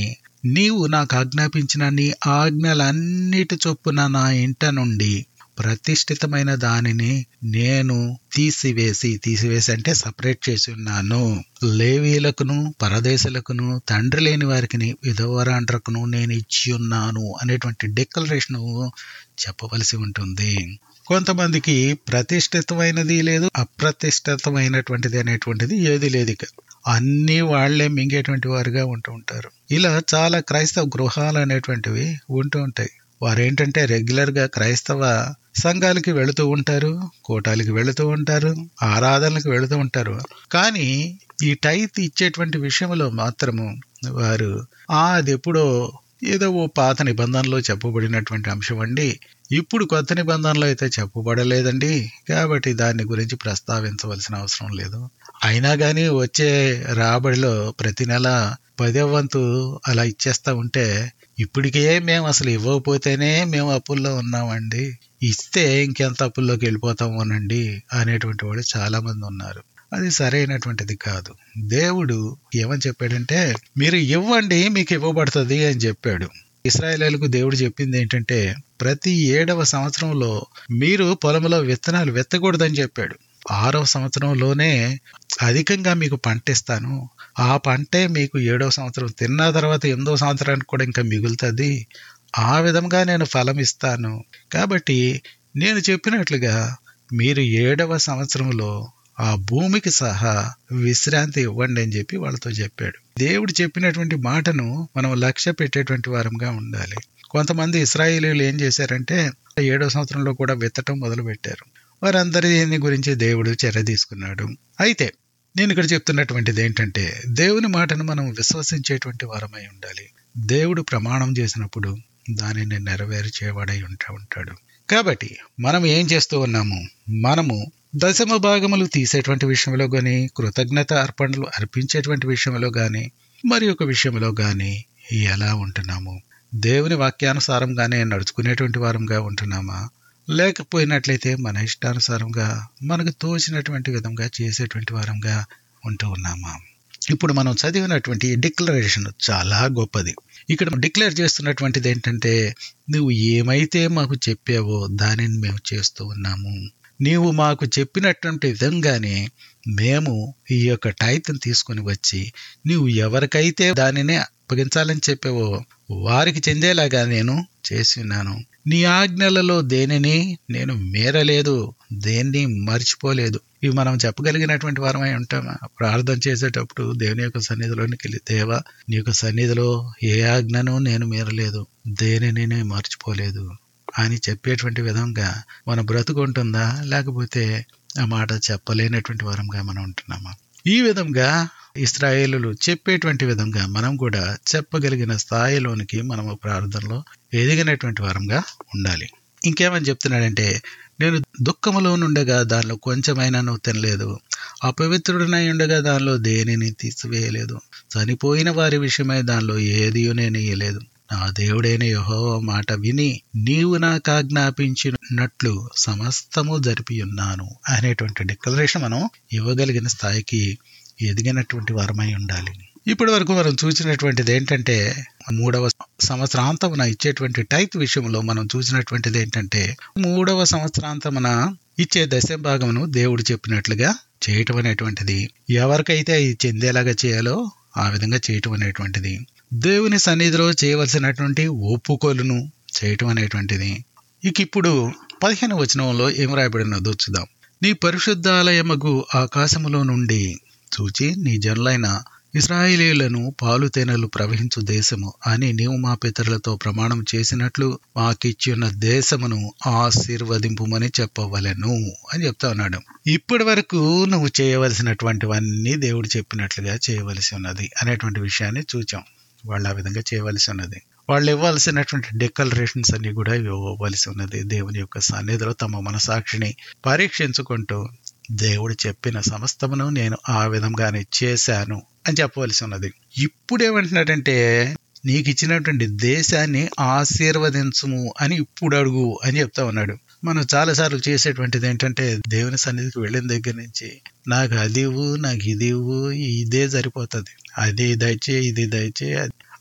నీవు నాకు ఆజ్ఞాపించిన నీ ఆజ్ఞలన్నిటి చొప్పున నా ఇంట నుండి ప్రతిష్ఠితమైన దానిని నేను తీసివేసి తీసివేసి అంటే సపరేట్ చేసి ఉన్నాను. లేవీలకును పరదేశులకును తండ్రి లేని వారికి విధవరాండ్రకును నేను ఇచ్చి ఉన్నాను అనేటువంటి డిక్లరేషన్ చెప్పవలసి ఉంటుంది. కొంతమందికి ప్రతిష్ఠితమైనది లేదు, అప్రతిష్ఠితమైనటువంటిది అనేటువంటిది ఏది లేదు. ఇక అన్ని వాళ్లే మింగేటువంటి వారుగా ఉంటూ ఉంటారు. ఇలా చాలా క్రైస్తవ గృహాలు అనేటువంటివి ఉంటూ ఉంటాయి. వారేంటంటే రెగ్యులర్ గా క్రైస్తవ సంఘాలకి వెళుతూ ఉంటారు, కూటాలకి వెళుతూ ఉంటారు, ఆరాధనలకు వెళుతూ ఉంటారు. కానీ ఈ టైత్ ఇచ్చేటువంటి విషయంలో మాత్రము వారు ఆ అది ఎప్పుడో ఏదో ఓ పాత నిబంధనలో చెప్పబడినటువంటి అంశం అండి, ఇప్పుడు కొత్త నిబంధనలో అయితే చెప్పబడలేదండి, కాబట్టి దాని గురించి ప్రస్తావించవలసిన అవసరం లేదు. అయినా కానీ వచ్చే రాబడిలో ప్రతి నెల పదో వంతు అలా ఇచ్చేస్తా ఉంటే ఇప్పటికే మేము అసలు ఇవ్వకపోతేనే మేము అప్పుల్లో ఉన్నామండి, ఇస్తే ఇంకెంత అప్పుల్లోకి వెళ్ళిపోతామోనండి అనేటువంటి వాళ్ళు చాలా మంది ఉన్నారు. అది సరైనటువంటిది కాదు. దేవుడు ఏమని చెప్పాడంటే మీరు ఇవ్వండి మీకు ఇవ్వబడుతుంది అని చెప్పాడు. ఇశ్రాయేలీయులకు దేవుడు చెప్పింది ఏంటంటే ప్రతి ఏడవ సంవత్సరంలో మీరు పొలంలో విత్తనాలు విత్తకూడదని చెప్పాడు. ఆరవ సంవత్సరంలోనే అధికంగా మీకు పంట ఇస్తాను, ఆ పంటే మీకు ఏడవ సంవత్సరం తిన్న తర్వాత ఎనిమిదవ సంవత్సరానికి కూడా ఇంకా మిగులుతుంది, ఆ విధంగా నేను ఫలం ఇస్తాను. కాబట్టి నేను చెప్పినట్లుగా మీరు ఏడవ సంవత్సరంలో ఆ భూమికి సహా విశ్రాంతి ఇవ్వండి అని చెప్పి వాళ్ళతో చెప్పాడు. దేవుడు చెప్పినటువంటి మాటను మనం లక్ష్య పెట్టేటువంటి వారంగా ఉండాలి. కొంతమంది ఇశ్రాయేలీయులు ఏం చేశారంటే ఏడవ సంవత్సరంలో కూడా విత్తటం మొదలు పెట్టారు. వారందరి గురించి దేవుడు చర్య తీసుకున్నాడు. అయితే నేను ఇక్కడ చెప్తున్నటువంటిది ఏంటంటే దేవుని మాటను మనం విశ్వసించేటువంటి వారమై ఉండాలి. దేవుడు ప్రమాణం చేసినప్పుడు దానిని నెరవేర్చేవాడై ఉంటా ఉంటాడు. కాబట్టి మనం ఏం చేస్తూ ఉన్నాము, మనము దశమ భాగములు తీసేటువంటి విషయంలో గాని, కృతజ్ఞత అర్పణలు అర్పించేటువంటి విషయంలో గాని, మరి ఒక విషయంలో గాని ఎలా ఉంటున్నాము? దేవుని వాక్యానుసారంగానే నడుచుకునేటువంటి వారంగా ఉంటున్నామా, లేకపోయినట్లయితే మన ఇష్టానుసారంగా మనకు తోచినటువంటి విధంగా చేసేటువంటి వారంగా ఉంటూ ఉన్నామా? ఇప్పుడు మనం చదివినటువంటి డిక్లరేషన్ చాలా గొప్పది. ఇక్కడ డిక్లేర్ చేస్తున్నటువంటిది ఏంటంటే నువ్వు ఏమైతే మాకు చెప్పావో దానిని మేము చేస్తూ ఉన్నాము. నీవు మాకు చెప్పినటువంటి విధంగానే మేము ఈ యొక్క టైత్ని తీసుకుని వచ్చి నీవు ఎవరికైతే దానిని అప్పగించాలని చెప్పావో వారికి చెందేలాగా నేను చేసి ఉన్నాను. నీ ఆజ్ఞలలో దేనిని నేను మీరలేదు, దేన్ని మర్చిపోలేదు. ఇవి మనం చెప్పగలిగినటువంటి వారమై ఉంటామా? ప్రార్థన చేసేటప్పుడు దేవుని యొక్క సన్నిధిలోనికి వెళ్ళి దేవా నీ యొక్క సన్నిధిలో ఏ ఆజ్ఞను నేను మీరలేదు, దేనిని నేను మర్చిపోలేదు అని చెప్పేటువంటి విధంగా మన బ్రతుకుంటుందా, లేకపోతే ఆ మాట చెప్పలేనటువంటి వారంగా మనం ఉంటున్నామా? ఈ విధంగా ఇశ్రాయేలులు చెప్పేటువంటి విధంగా మనం కూడా చెప్పగలిగిన స్థాయిలోనికి మనము ప్రార్థనలో ఎదిగినటువంటి వారంగా ఉండాలి. ఇంకేమని చెప్తున్నాడంటే నేను దుఃఖములో నుండగా దానిలో కొంచెమైనా నువ్వు తినలేదు, అపవిత్రుడినై ఉండగా దానిలో దేనిని తీసివేయలేదు, చనిపోయిన వారి విషయమై దానిలో ఏది నేను ఇయ్యలేదు. నా దేవుడైన యెహోవా మాట విని నీవు నాకు ఆజ్ఞాపించినట్లు సమస్తము జరిపి ఉన్నాను అనేటువంటి డిక్లరేషన్ మనం ఇవ్వగలిగిన స్థాయికి ఎదిగినటువంటి వారమై ఉండాలి. ఇప్పటి వరకు మనం చూసినటువంటిది ఏంటంటే మూడవ సంవత్సరాంతమున ఇచ్చేటువంటి టైత్ విషయంలో మనం చూసినటువంటిది ఏంటంటే మూడవ సంవత్సరాంతమున ఇచ్చే దశమ భాగమును దేవుడు చెప్పినట్లుగా చేయటం అనేటువంటిది, ఎవరికైతే ఇది చెందేలాగా చేయాలో ఆ విధంగా చేయటం అనేటువంటిది, దేవుని సన్నిధిలో చేయవలసినటువంటి ఒప్పుకోలును చేయటం అనేటువంటిది. ఇక ఇప్పుడు పదిహేను వచనంలో ఏం రాయబడినదో చూద్దాం. నీ పరిశుద్ధాలయమగు ఆకాశములో నుండి చూచి నీ జనులైన ఇశ్రాయేలీయులను పాలు తేనెలు ప్రవహించు దేశము అని నీవు మా పితరులతో ప్రమాణం చేసినట్లు మాకిచ్చిన దేశమును ఆశీర్వదింపుమని చెప్పవలెను అని చెప్తా ఉన్నాడు. ఇప్పటి వరకు నువ్వు చేయవలసినటువంటివన్నీ దేవుడు చెప్పినట్లుగా చేయవలసి ఉన్నది అనేటువంటి విషయాన్ని చూచాం. వాళ్ళు ఆ విధంగా చేయవలసి ఉన్నది. వాళ్ళు ఇవ్వాల్సినటువంటి డిక్లరేషన్స్ అన్ని కూడా ఇవ్వవలసి ఉన్నది. దేవుని యొక్క సన్నిధిలో తమ మనసాక్షిని పరీక్షించుకుంటూ దేవుడు చెప్పిన సమస్తమును నేను ఆ విధంగానే చేశాను అని చెప్పవలసి ఉన్నది. ఇప్పుడు ఏమంటున్నాడంటే నీకు ఇచ్చినటువంటి దేశాన్ని ఆశీర్వదించుము అని ఇప్పుడు అడుగు అని చెప్తా ఉన్నాడు. మనం చాలాసార్లు చేసేటువంటిది ఏంటంటే దేవుని సన్నిధికి వెళ్ళిన దగ్గర నుంచి నాకు అది ఇవ్వు, నాకు ఇది ఇవ్వు, ఇదే సరిపోతుంది, అది దయచే ఇది దయచే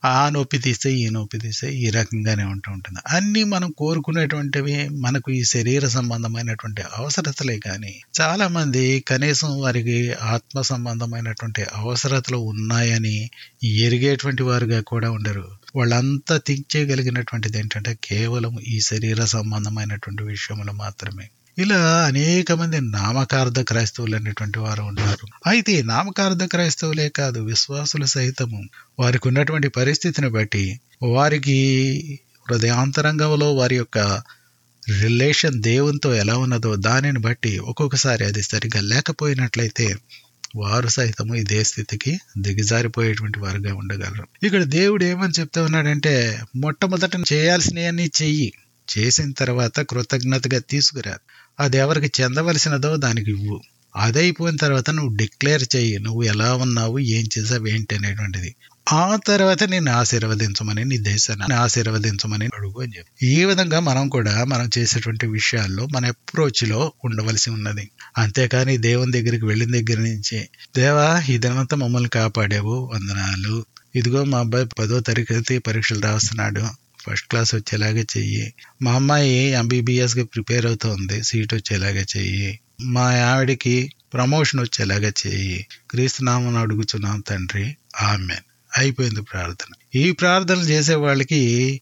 ఆ నొప్పి తీస్తే ఈ నొప్పి తీస్తే ఈ రకంగానే ఉంటూ ఉంటుంది. అన్నీ మనం కోరుకునేటువంటివి మనకు ఈ శరీర సంబంధమైనటువంటి అవసరతలే కానీ చాలా మంది కనీసం వారికి ఆత్మ సంబంధమైనటువంటి అవసరతలు ఉన్నాయని ఎరిగేటువంటి వారుగా కూడా ఉండరు. వాళ్ళంతా థింక్ చేయగలిగినటువంటిది ఏంటంటే కేవలం ఈ శరీర సంబంధమైనటువంటి విషయములు మాత్రమే. ఇలా అనేక మంది నామకార్థ క్రైస్తవులు అనేటువంటి వారు ఉన్నారు. అయితే నామకార్థ క్రైస్తవులే కాదు, విశ్వాసులు సైతము వారికి ఉన్నటువంటి పరిస్థితిని బట్టి వారికి హృదయాంతరంగంలో వారి యొక్క రిలేషన్ దేవునితో ఎలా ఉన్నదో దానిని బట్టి ఒక్కొక్కసారి అది సరిగా లేకపోయినట్లయితే వారు సైతము ఇదే స్థితికి దిగజారిపోయేటువంటి వారుగా ఉండగలరు. ఇక్కడ దేవుడు ఏమని చెప్తా ఉన్నాడంటే, మొట్టమొదట చేయాల్సినవన్నీ చెయ్యి, చేసిన తర్వాత కృతజ్ఞతగా తీసుకురా, అది ఎవరికి చెందవలసినదో దానికి ఇవ్వు, అదైపోయిన తర్వాత నువ్వు డిక్లేర్ చెయ్యి నువ్వు ఎలా ఉన్నావు, ఏం చేసావు ఏంటి అనేటువంటిది. ఆ తర్వాత నేను ఆశీర్వదించమని నీ దేశాన్ని ఆశీర్వదించమని అడుగు అని చెప్పి. ఈ విధంగా మనం కూడా మనం చేసేటువంటి విషయాల్లో మన అప్రోచ్ లో ఉండవలసి ఉన్నది. అంతేకాని దేవుని దగ్గరికి వెళ్ళిన దగ్గర నుంచి, దేవా ఈ దినమంతా మమ్మల్ని కాపాడేవు, వందనాలు, ఇదిగో మా అబ్బాయి పదో తరగతి పరీక్షలు రాస్తున్నాడు, ఫస్ట్ క్లాస్ వచ్చేలాగా చెయ్యి, మా అమ్మాయి ఎంబీబీఎస్ కి ప్రిపేర్ అవుతోంది, సీట్ వచ్చేలాగా చెయ్యి, మా ఆవిడికి ప్రమోషన్ వచ్చేలాగా చెయ్యి, క్రీస్తునామం అడుగుచున్నాం తండ్రి, ఆమేన్. అయిపోయింది ప్రార్థన. ఈ ప్రార్థనలు చేసే వాళ్ళకి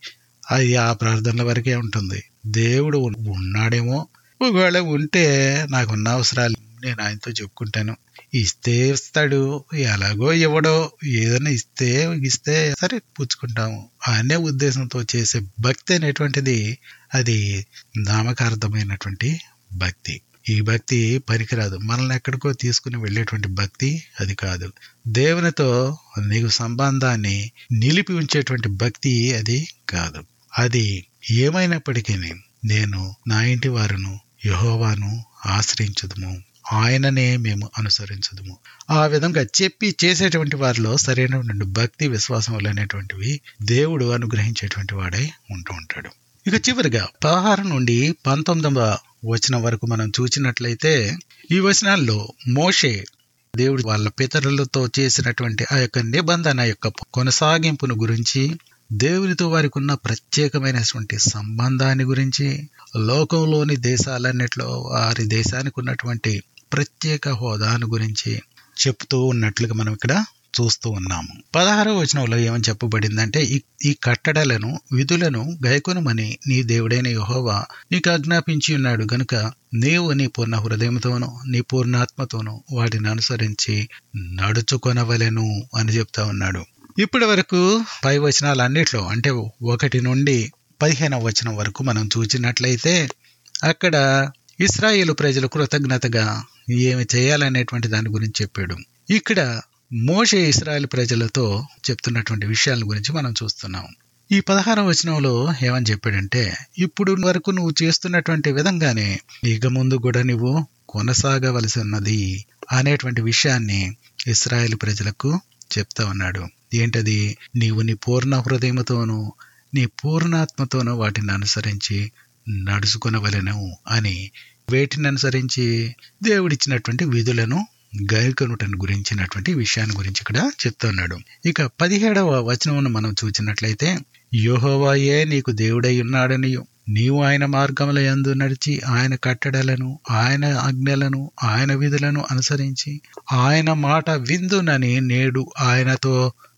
అది ఆ ప్రార్థనల వరకే ఉంటుంది. దేవుడు ఉన్నాడేమో, ఒకవేళ ఉంటే నాకున్న అవసరాలు నేను ఆయనతో చెప్పుకుంటాను, ఇస్తే ఇస్తాడు, ఎలాగో ఇవ్వడో, ఏదైనా ఇస్తే ఇస్తే సరే పుచ్చుకుంటాము అనే ఉద్దేశంతో చేసే భక్తి అనేటువంటిది అది నామకార్థమైనటువంటి భక్తి. ఈ భక్తి పనికిరాదు. మనల్ని ఎక్కడికో తీసుకుని వెళ్ళేటువంటి భక్తి అది కాదు. దేవునితో నీకు సంబంధాన్ని నిలిపి ఉంచేటువంటి భక్తి అది కాదు. అది ఏమైనప్పటికీ నేను నా ఇంటి వారును యెహోవాను ఆశ్రయించుదుము, ఆయననే మేము అనుసరించుదుము. ఆ విధంగా చెప్పి చేసేటువంటి వారిలో సరైనటువంటి భక్తి విశ్వాసములు అనేటువంటివి దేవుడు అనుగ్రహించేటువంటి వాడై ఉంటూ ఉంటాడు. ఇక చివరిగా పదహారు నుండి పంతొమ్మిదవ వచనం వరకు మనం చూసినట్లయితే ఈ వచనాల్లో మోషే దేవుడు వాళ్ళ పితరులతో చేసినటువంటి ఆ యొక్క నిబంధన యొక్క కొనసాగింపును గురించి, దేవునితో వారికి ఉన్న ప్రత్యేకమైనటువంటి సంబంధాన్ని గురించి, లోకంలోని దేశాలన్నిట్లో వారి దేశానికి ఉన్నటువంటి ప్రత్యేక హోదాను గురించి చెప్తూ ఉన్నట్లుగా మనం ఇక్కడ చూస్తూ ఉన్నాము. పదహారవ వచనంలో ఏమని చెప్పబడిందంటే, ఈ కట్టడలను విధులను గైకొనుమని నీ దేవుడైన యెహోవా నీకు ఆజ్ఞాపించి ఉన్నాడు గనుక నీవు నీ పూర్ణ హృదయంతోనూ నీ పూర్ణాత్మతోనూ వాటిని అనుసరించి నడుచుకొనవలెను అని చెప్తా ఉన్నాడు. ఇప్పటి వరకు పై వచనాలన్నిట్లో అంటే ఒకటి నుండి పదిహేనవ వచనం వరకు మనం చూసినట్లయితే అక్కడ ఇశ్రాయేలు ప్రజలు కృతజ్ఞతగా ఏమి చేయాలనేటువంటి దాని గురించి చెప్పాడు. ఇక్కడ మోషే ఇశ్రాయేలు ప్రజలతో చెప్తున్నటువంటి విషయాల గురించి మనం చూస్తున్నాం. ఈ పదహారవ వచనంలో ఏమని చెప్పాడంటే, ఇప్పుడు వరకు నువ్వు చేస్తున్నటువంటి విధంగానే ఇక ముందు కూడా నువ్వు కొనసాగవలసి ఉన్నది అనేటువంటి విషయాన్ని ఇశ్రాయేలు ప్రజలకు చెప్తా ఉన్నాడు. ఏంటది? నీవు నీ పూర్ణ హృదయముతోనూ నీ పూర్ణాత్మతోనూ వాటిని అనుసరించి నడుచుకొనవలెను అని, వేటిని అనుసరించి దేవుడిచ్చినటువంటి విధులను గైకొనుటను గురించినటువంటి విషయాన్ని గురించి ఇక్కడ చెప్తున్నాడు. ఇక పదిహేడవ వచనమును మనం చూసినట్లయితే, యెహోవాయే నీకు దేవుడై ఉన్నాడనియు నీవు ఆయన మార్గముల యందు నడిచి ఆయన కట్టడలను ఆయన ఆజ్ఞలను ఆయన విధులను అనుసరించి ఆయన మాట విందునని నేడు ఆయనతో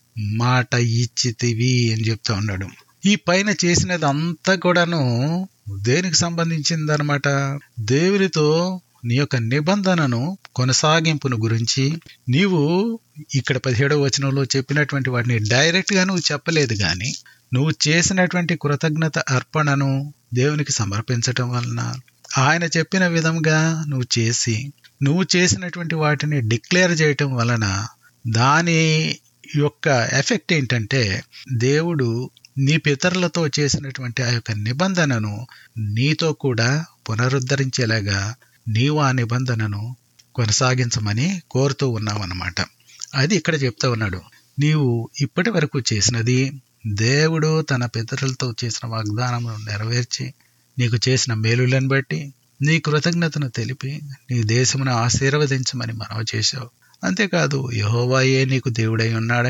మాట ఇచ్చితివి అని చెప్తా ఉన్నాడు. ఈ పైన చేసినది అంతా కూడాను దేనికి సంబంధించిందనమాట? దేవునితో నీ యొక్క నిబంధనను కొనసాగింపును గురించి. నీవు ఇక్కడ పదిహేడవ వచనంలో చెప్పినటువంటి వాటిని డైరెక్ట్ గా నువ్వు చెప్పలేదు, కానీ నువ్వు చేసినటువంటి కృతజ్ఞత అర్పణను దేవునికి సమర్పించటం వలన, ఆయన చెప్పిన విధంగా నువ్వు చేసి నువ్వు చేసినటువంటి వాటిని డిక్లేర్ చేయటం వలన దాని యొక్క ఎఫెక్ట్ ఏంటంటే, దేవుడు నీ పితరులతో చేసినటువంటి ఆ యొక్క నిబంధనను నీతో కూడా పునరుద్ధరించేలాగా నీవు ఆ నిబంధనను కొనసాగించమని కోరుతూ ఉన్నావన్నమాట. అది ఇక్కడ చెప్తా ఉన్నాడు. నీవు ఇప్పటి వరకు చేసినది, దేవుడు తన పితరులతో చేసిన వాగ్దానమును నెరవేర్చి నీకు చేసిన మేలులను బట్టి నీ కృతజ్ఞతను తెలిపి నీ దేశమును ఆశీర్వదించమని మనవి చేశావు. అంతేకాదు యెహోవాయే నీకు దేవుడై ఉన్నాడని,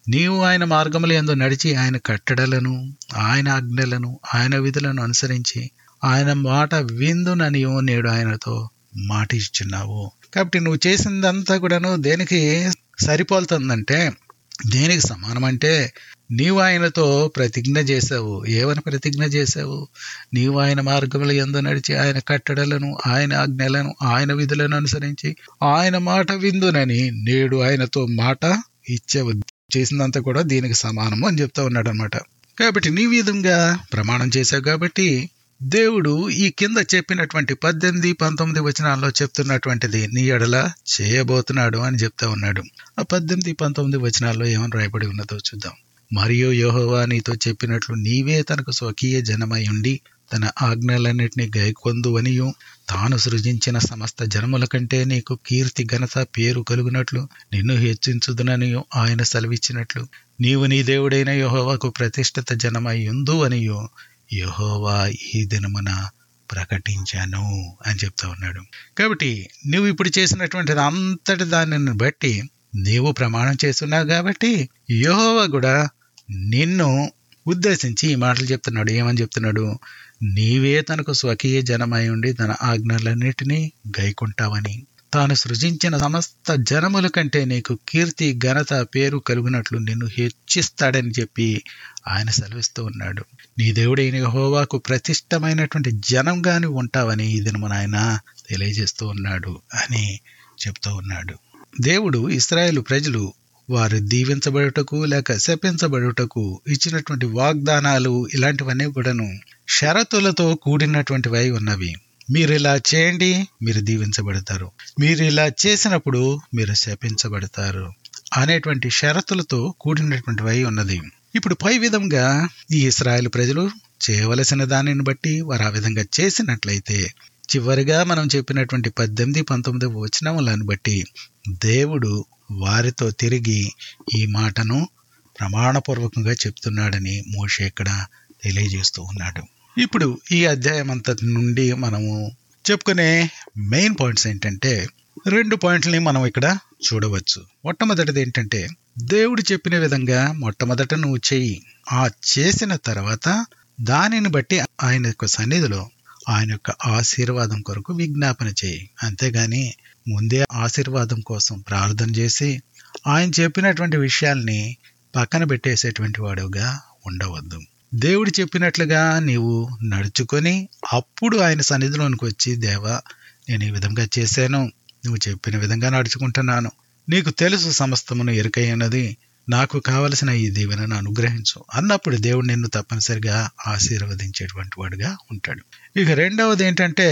నీవు ఆయన మార్గముల యందు నడిచి ఆయన కట్టడలను, ఆయన ఆజ్ఞలను, ఆయన విధులను అనుసరించి ఆయన మాట విందుననియు నేడు ఆయనతో మాట ఇచ్చున్నావు. కాబట్టి నువ్వు చేసిందంతా కూడాను దేనికి సరిపోతుందంటే, దేనికి సమానం అంటే, నీవు ఆయనతో ప్రతిజ్ఞ చేశావు. ఏమని ప్రతిజ్ఞ చేశావు? నీవు ఆయన మార్గముల యందు నడిచి ఆయన కట్టడలను, ఆయన ఆజ్ఞలను, ఆయన విధులను అనుసరించి ఆయన మాట విందునని నేడు ఆయనతో మాట ఇచ్చావు. చేసిందంతా కూడా దీనికి సమానము అని చెప్తా ఉన్నాడు అనమాట. కాబట్టి నీ విధంగా ప్రమాణం చేశావు కాబట్టి దేవుడు ఈ కింద చెప్పినటువంటి పద్దెనిమిది పంతొమ్మిది వచనాల్లో చెప్తున్నటువంటిది నీ ఎడల చేయబోతున్నాడు అని చెప్తా ఉన్నాడు. ఆ పద్దెనిమిది పంతొమ్మిది వచనాల్లో ఏమని రాయబడి ఉన్నదో చూద్దాం. మరియు యెహోవా నీతో చెప్పినట్లు నీవే తనకు స్వకీయ జనమై ఉండి తన ఆజ్ఞలన్నిటినీ గైకొందువనియు తాను సృజించిన సమస్త జనముల కంటే నీకు కీర్తి ఘనత పేరు కలుగునట్లు నిన్ను హెచ్చించుదుననియు ఆయన సెలవిచ్చినట్లు నీవు నీ దేవుడైన యెహోవాకు ప్రతిష్ఠిత జనమై ఉందు అనియు యెహోవా ఈ దినమున ప్రకటించాను అని చెప్తా ఉన్నాడు. కాబట్టి నువ్వు ఇప్పుడు చేసినటువంటిది అంతటి దానిని బట్టి నీవు ప్రమాణం చేస్తున్నావు కాబట్టి యెహోవా కూడా నిన్ను ఉద్దేశించి ఈ మాటలు చెప్తున్నాడు. ఏమని చెప్తున్నాడు? నీవే తనకు స్వకీయ జనమై ఉండి తన ఆజ్ఞలన్నిటినీ గైకుంటావని తాను సృజించిన సమస్త జనముల కంటే నీకు కీర్తి ఘనత పేరు కలుగునట్లు నిన్ను హెచ్చిస్తాడని చెప్పి ఆయన సెలవిస్తూ ఉన్నాడు. నీ దేవుడైన యెహోవాకు ప్రతిష్టమైనటువంటి జనంగాని ఉంటావని ఈ దినమున ఆయన తెలియజేస్తూ ఉన్నాడు అని చెప్తూ ఉన్నాడు. దేవుడు ఇశ్రాయేలు ప్రజలు వారు దీవించబడుటకు లేక శపించబడుటకు ఇచ్చినటువంటి వాగ్దానాలు ఇలాంటివన్నీ కూడాను షరతులతో కూడినటువంటివై ఉన్నవి. మీరు ఇలా చేయండి, మీరు దీవించబడతారు, మీరు ఇలా చేసినప్పుడు మీరు శపించబడతారు అనేటువంటి షరతులతో కూడినటువంటివై ఉన్నది. ఇప్పుడు పై విధంగా ఈ ఇశ్రాయేలు ప్రజలు చేయవలసిన దానిని బట్టి వారు ఆ విధంగా చేసినట్లయితే చివరిగా మనం చెప్పినటువంటి పద్దెనిమిది పంతొమ్మిది వచనములను బట్టి దేవుడు వారితో తిరిగి ఈ మాటను ప్రమాణపూర్వకంగా చెప్తున్నాడని మోషే ఇక్కడ తెలియజేస్తూ ఉన్నాడు. ఇప్పుడు ఈ అధ్యాయం అంతటి నుండి మనము చెప్పుకునే మెయిన్ పాయింట్స్ ఏంటంటే రెండు పాయింట్లని మనం ఇక్కడ చూడవచ్చు. మొట్టమొదటిది ఏంటంటే దేవుడు చెప్పిన విధంగా మొట్టమొదట నువ్వు చెయ్యి. ఆ చేసిన తర్వాత దానిని బట్టి ఆయన యొక్క సన్నిధిలో ఆయన యొక్క ఆశీర్వాదం కొరకు విజ్ఞాపన చేయి. అంతేగాని ముందే ఆశీర్వాదం కోసం ప్రార్థన చేసి ఆయన చెప్పినటువంటి విషయాల్ని పక్కన పెట్టేసేటువంటి వాడుగా ఉండవద్దు. దేవుడు చెప్పినట్లుగా నీవు నడుచుకొని అప్పుడు ఆయన సన్నిధిలోనికి వచ్చి, దేవా నేను ఈ విధంగా చేశాను, నువ్వు చెప్పిన విధంగా నడుచుకుంటున్నాను, నీకు తెలుసు సమస్తమును ఎరుకై ఉన్నది, నాకు కావలసిన ఈ దీవెనను అనుగ్రహించు అన్నప్పుడు దేవుడు నిన్ను తప్పనిసరిగా ఆశీర్వదించేటువంటి వాడుగా ఉంటాడు. ఇక రెండవది ఏంటంటే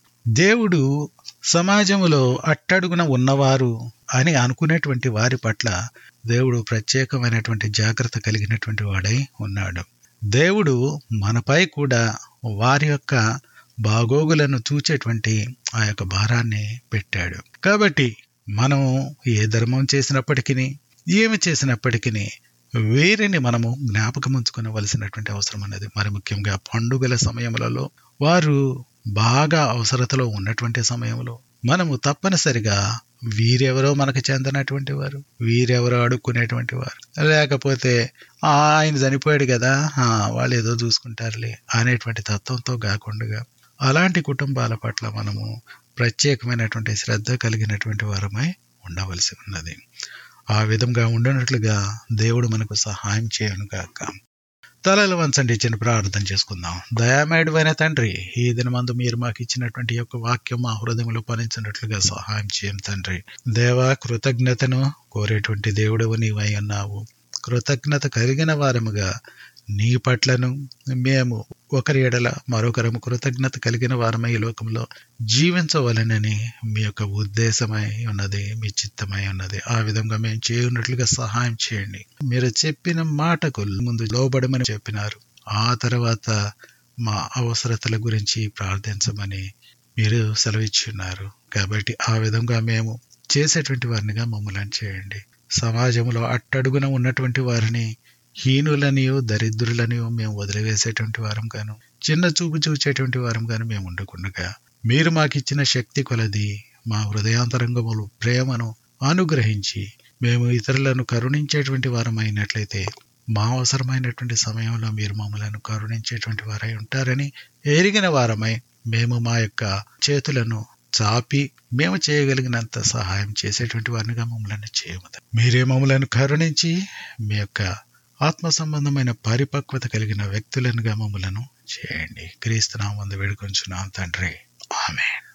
దేవుడు సమాజంలో అట్టడుగున ఉన్నవారు అని అనుకునేటువంటి వారి పట్ల దేవుడు ప్రత్యేకమైనటువంటి జాగ్రత్త కలిగినటువంటి వాడై ఉన్నాడు. దేవుడు మనపై కూడా వారి యొక్క బాగోగులను చూచేటువంటి ఆ యొక్క భారాన్ని పెట్టాడు. కాబట్టి మనం ఏ ధర్మం చేసినప్పటికీ ఏమి చేసినప్పటికీ వీరిని మనము జ్ఞాపకం ఉంచుకోవలసినటువంటి అవసరం అనేది. మరి ముఖ్యంగా పండుగల సమయములలో వారు బాగా అవసరతలో ఉన్నటువంటి సమయంలో మనము తప్పనిసరిగా వీరెవరో మనకు చెందనటువంటి వారు, వీరెవరో అడుక్కునేటువంటి వారు, లేకపోతే ఆయన చనిపోయాడు కదా వాళ్ళు ఏదో చూసుకుంటారులే అనేటువంటి తత్వంతో కాకుండా అలాంటి కుటుంబాల పట్ల మనము ప్రత్యేకమైనటువంటి శ్రద్ధ కలిగినటువంటి వారమై ఉండవలసి ఉన్నది. ఆ విధంగా ఉండనట్లుగా దేవుడు మనకు సహాయం చేయను గాక. తలలు వంచండి, చిన్న ప్రార్థన చేసుకుందాం. దయామయుడైన తండ్రి, ఈ దినమందు మీరు మాకు ఇచ్చినటువంటి యొక్క వాక్యం మా హృదయంలో పనించినట్లుగా సహాయం చేయం తండ్రి. దేవా, కృతజ్ఞతను కోరేటువంటి దేవుడవు నీవై ఉన్నావు. కృతజ్ఞత కలిగిన వారముగా నీ పట్లను మేము ఒకరి ఎడల మరొకరము కృతజ్ఞత కలిగిన వారమై ఈ లోకంలో జీవించవలనని మీ యొక్క ఉద్దేశమై ఉన్నది, మీ చిత్తమై ఉన్నది. ఆ విధంగా మేము చేయనట్లుగా సహాయం చేయండి. మీరు చెప్పిన మాటకు ముందు లోబడమని చెప్పినారు, ఆ తర్వాత మా అవసరతల గురించి ప్రార్థించమని మీరు సెలవిచ్చున్నారు. కాబట్టి ఆ విధంగా మేము చేసేటువంటి వారినిగా మమ్మల్ని చేయండి. సమాజంలో అట్టడుగున ఉన్నటువంటి వారిని హీనులనియో దరిద్రులనియో మేము వదిలివేసేటువంటి వారం గాను, చిన్న చూపు చూచేటువంటి వారం గాను మేము ఉండకుండగా మీరు మాకిచ్చిన శక్తి కొలది మా హృదయాంతరంగములు ప్రేమను అనుగ్రహించి మేము ఇతరులను కరుణించేటువంటి వారమైనట్లయితే మా అవసరమైనటువంటి సమయంలో మీరు మమ్మలను కరుణించేటువంటి వారై ఉంటారని ఎరిగిన వారమై మేము మా యొక్క చేతులను చాపి మేము చేయగలిగినంత సహాయం చేసేటువంటి వారినిగా మమ్మల్ని చేయము. మీరే మమ్మలను కరుణించి మీ యొక్క ఆత్మ సంబంధమైన పరిపక్వత కలిగిన వ్యక్తులనుగా మమ్మలను చేయండి. క్రీస్తు నామమున వేడుకొంచున్నాం తండ్రి, ఆమేన్.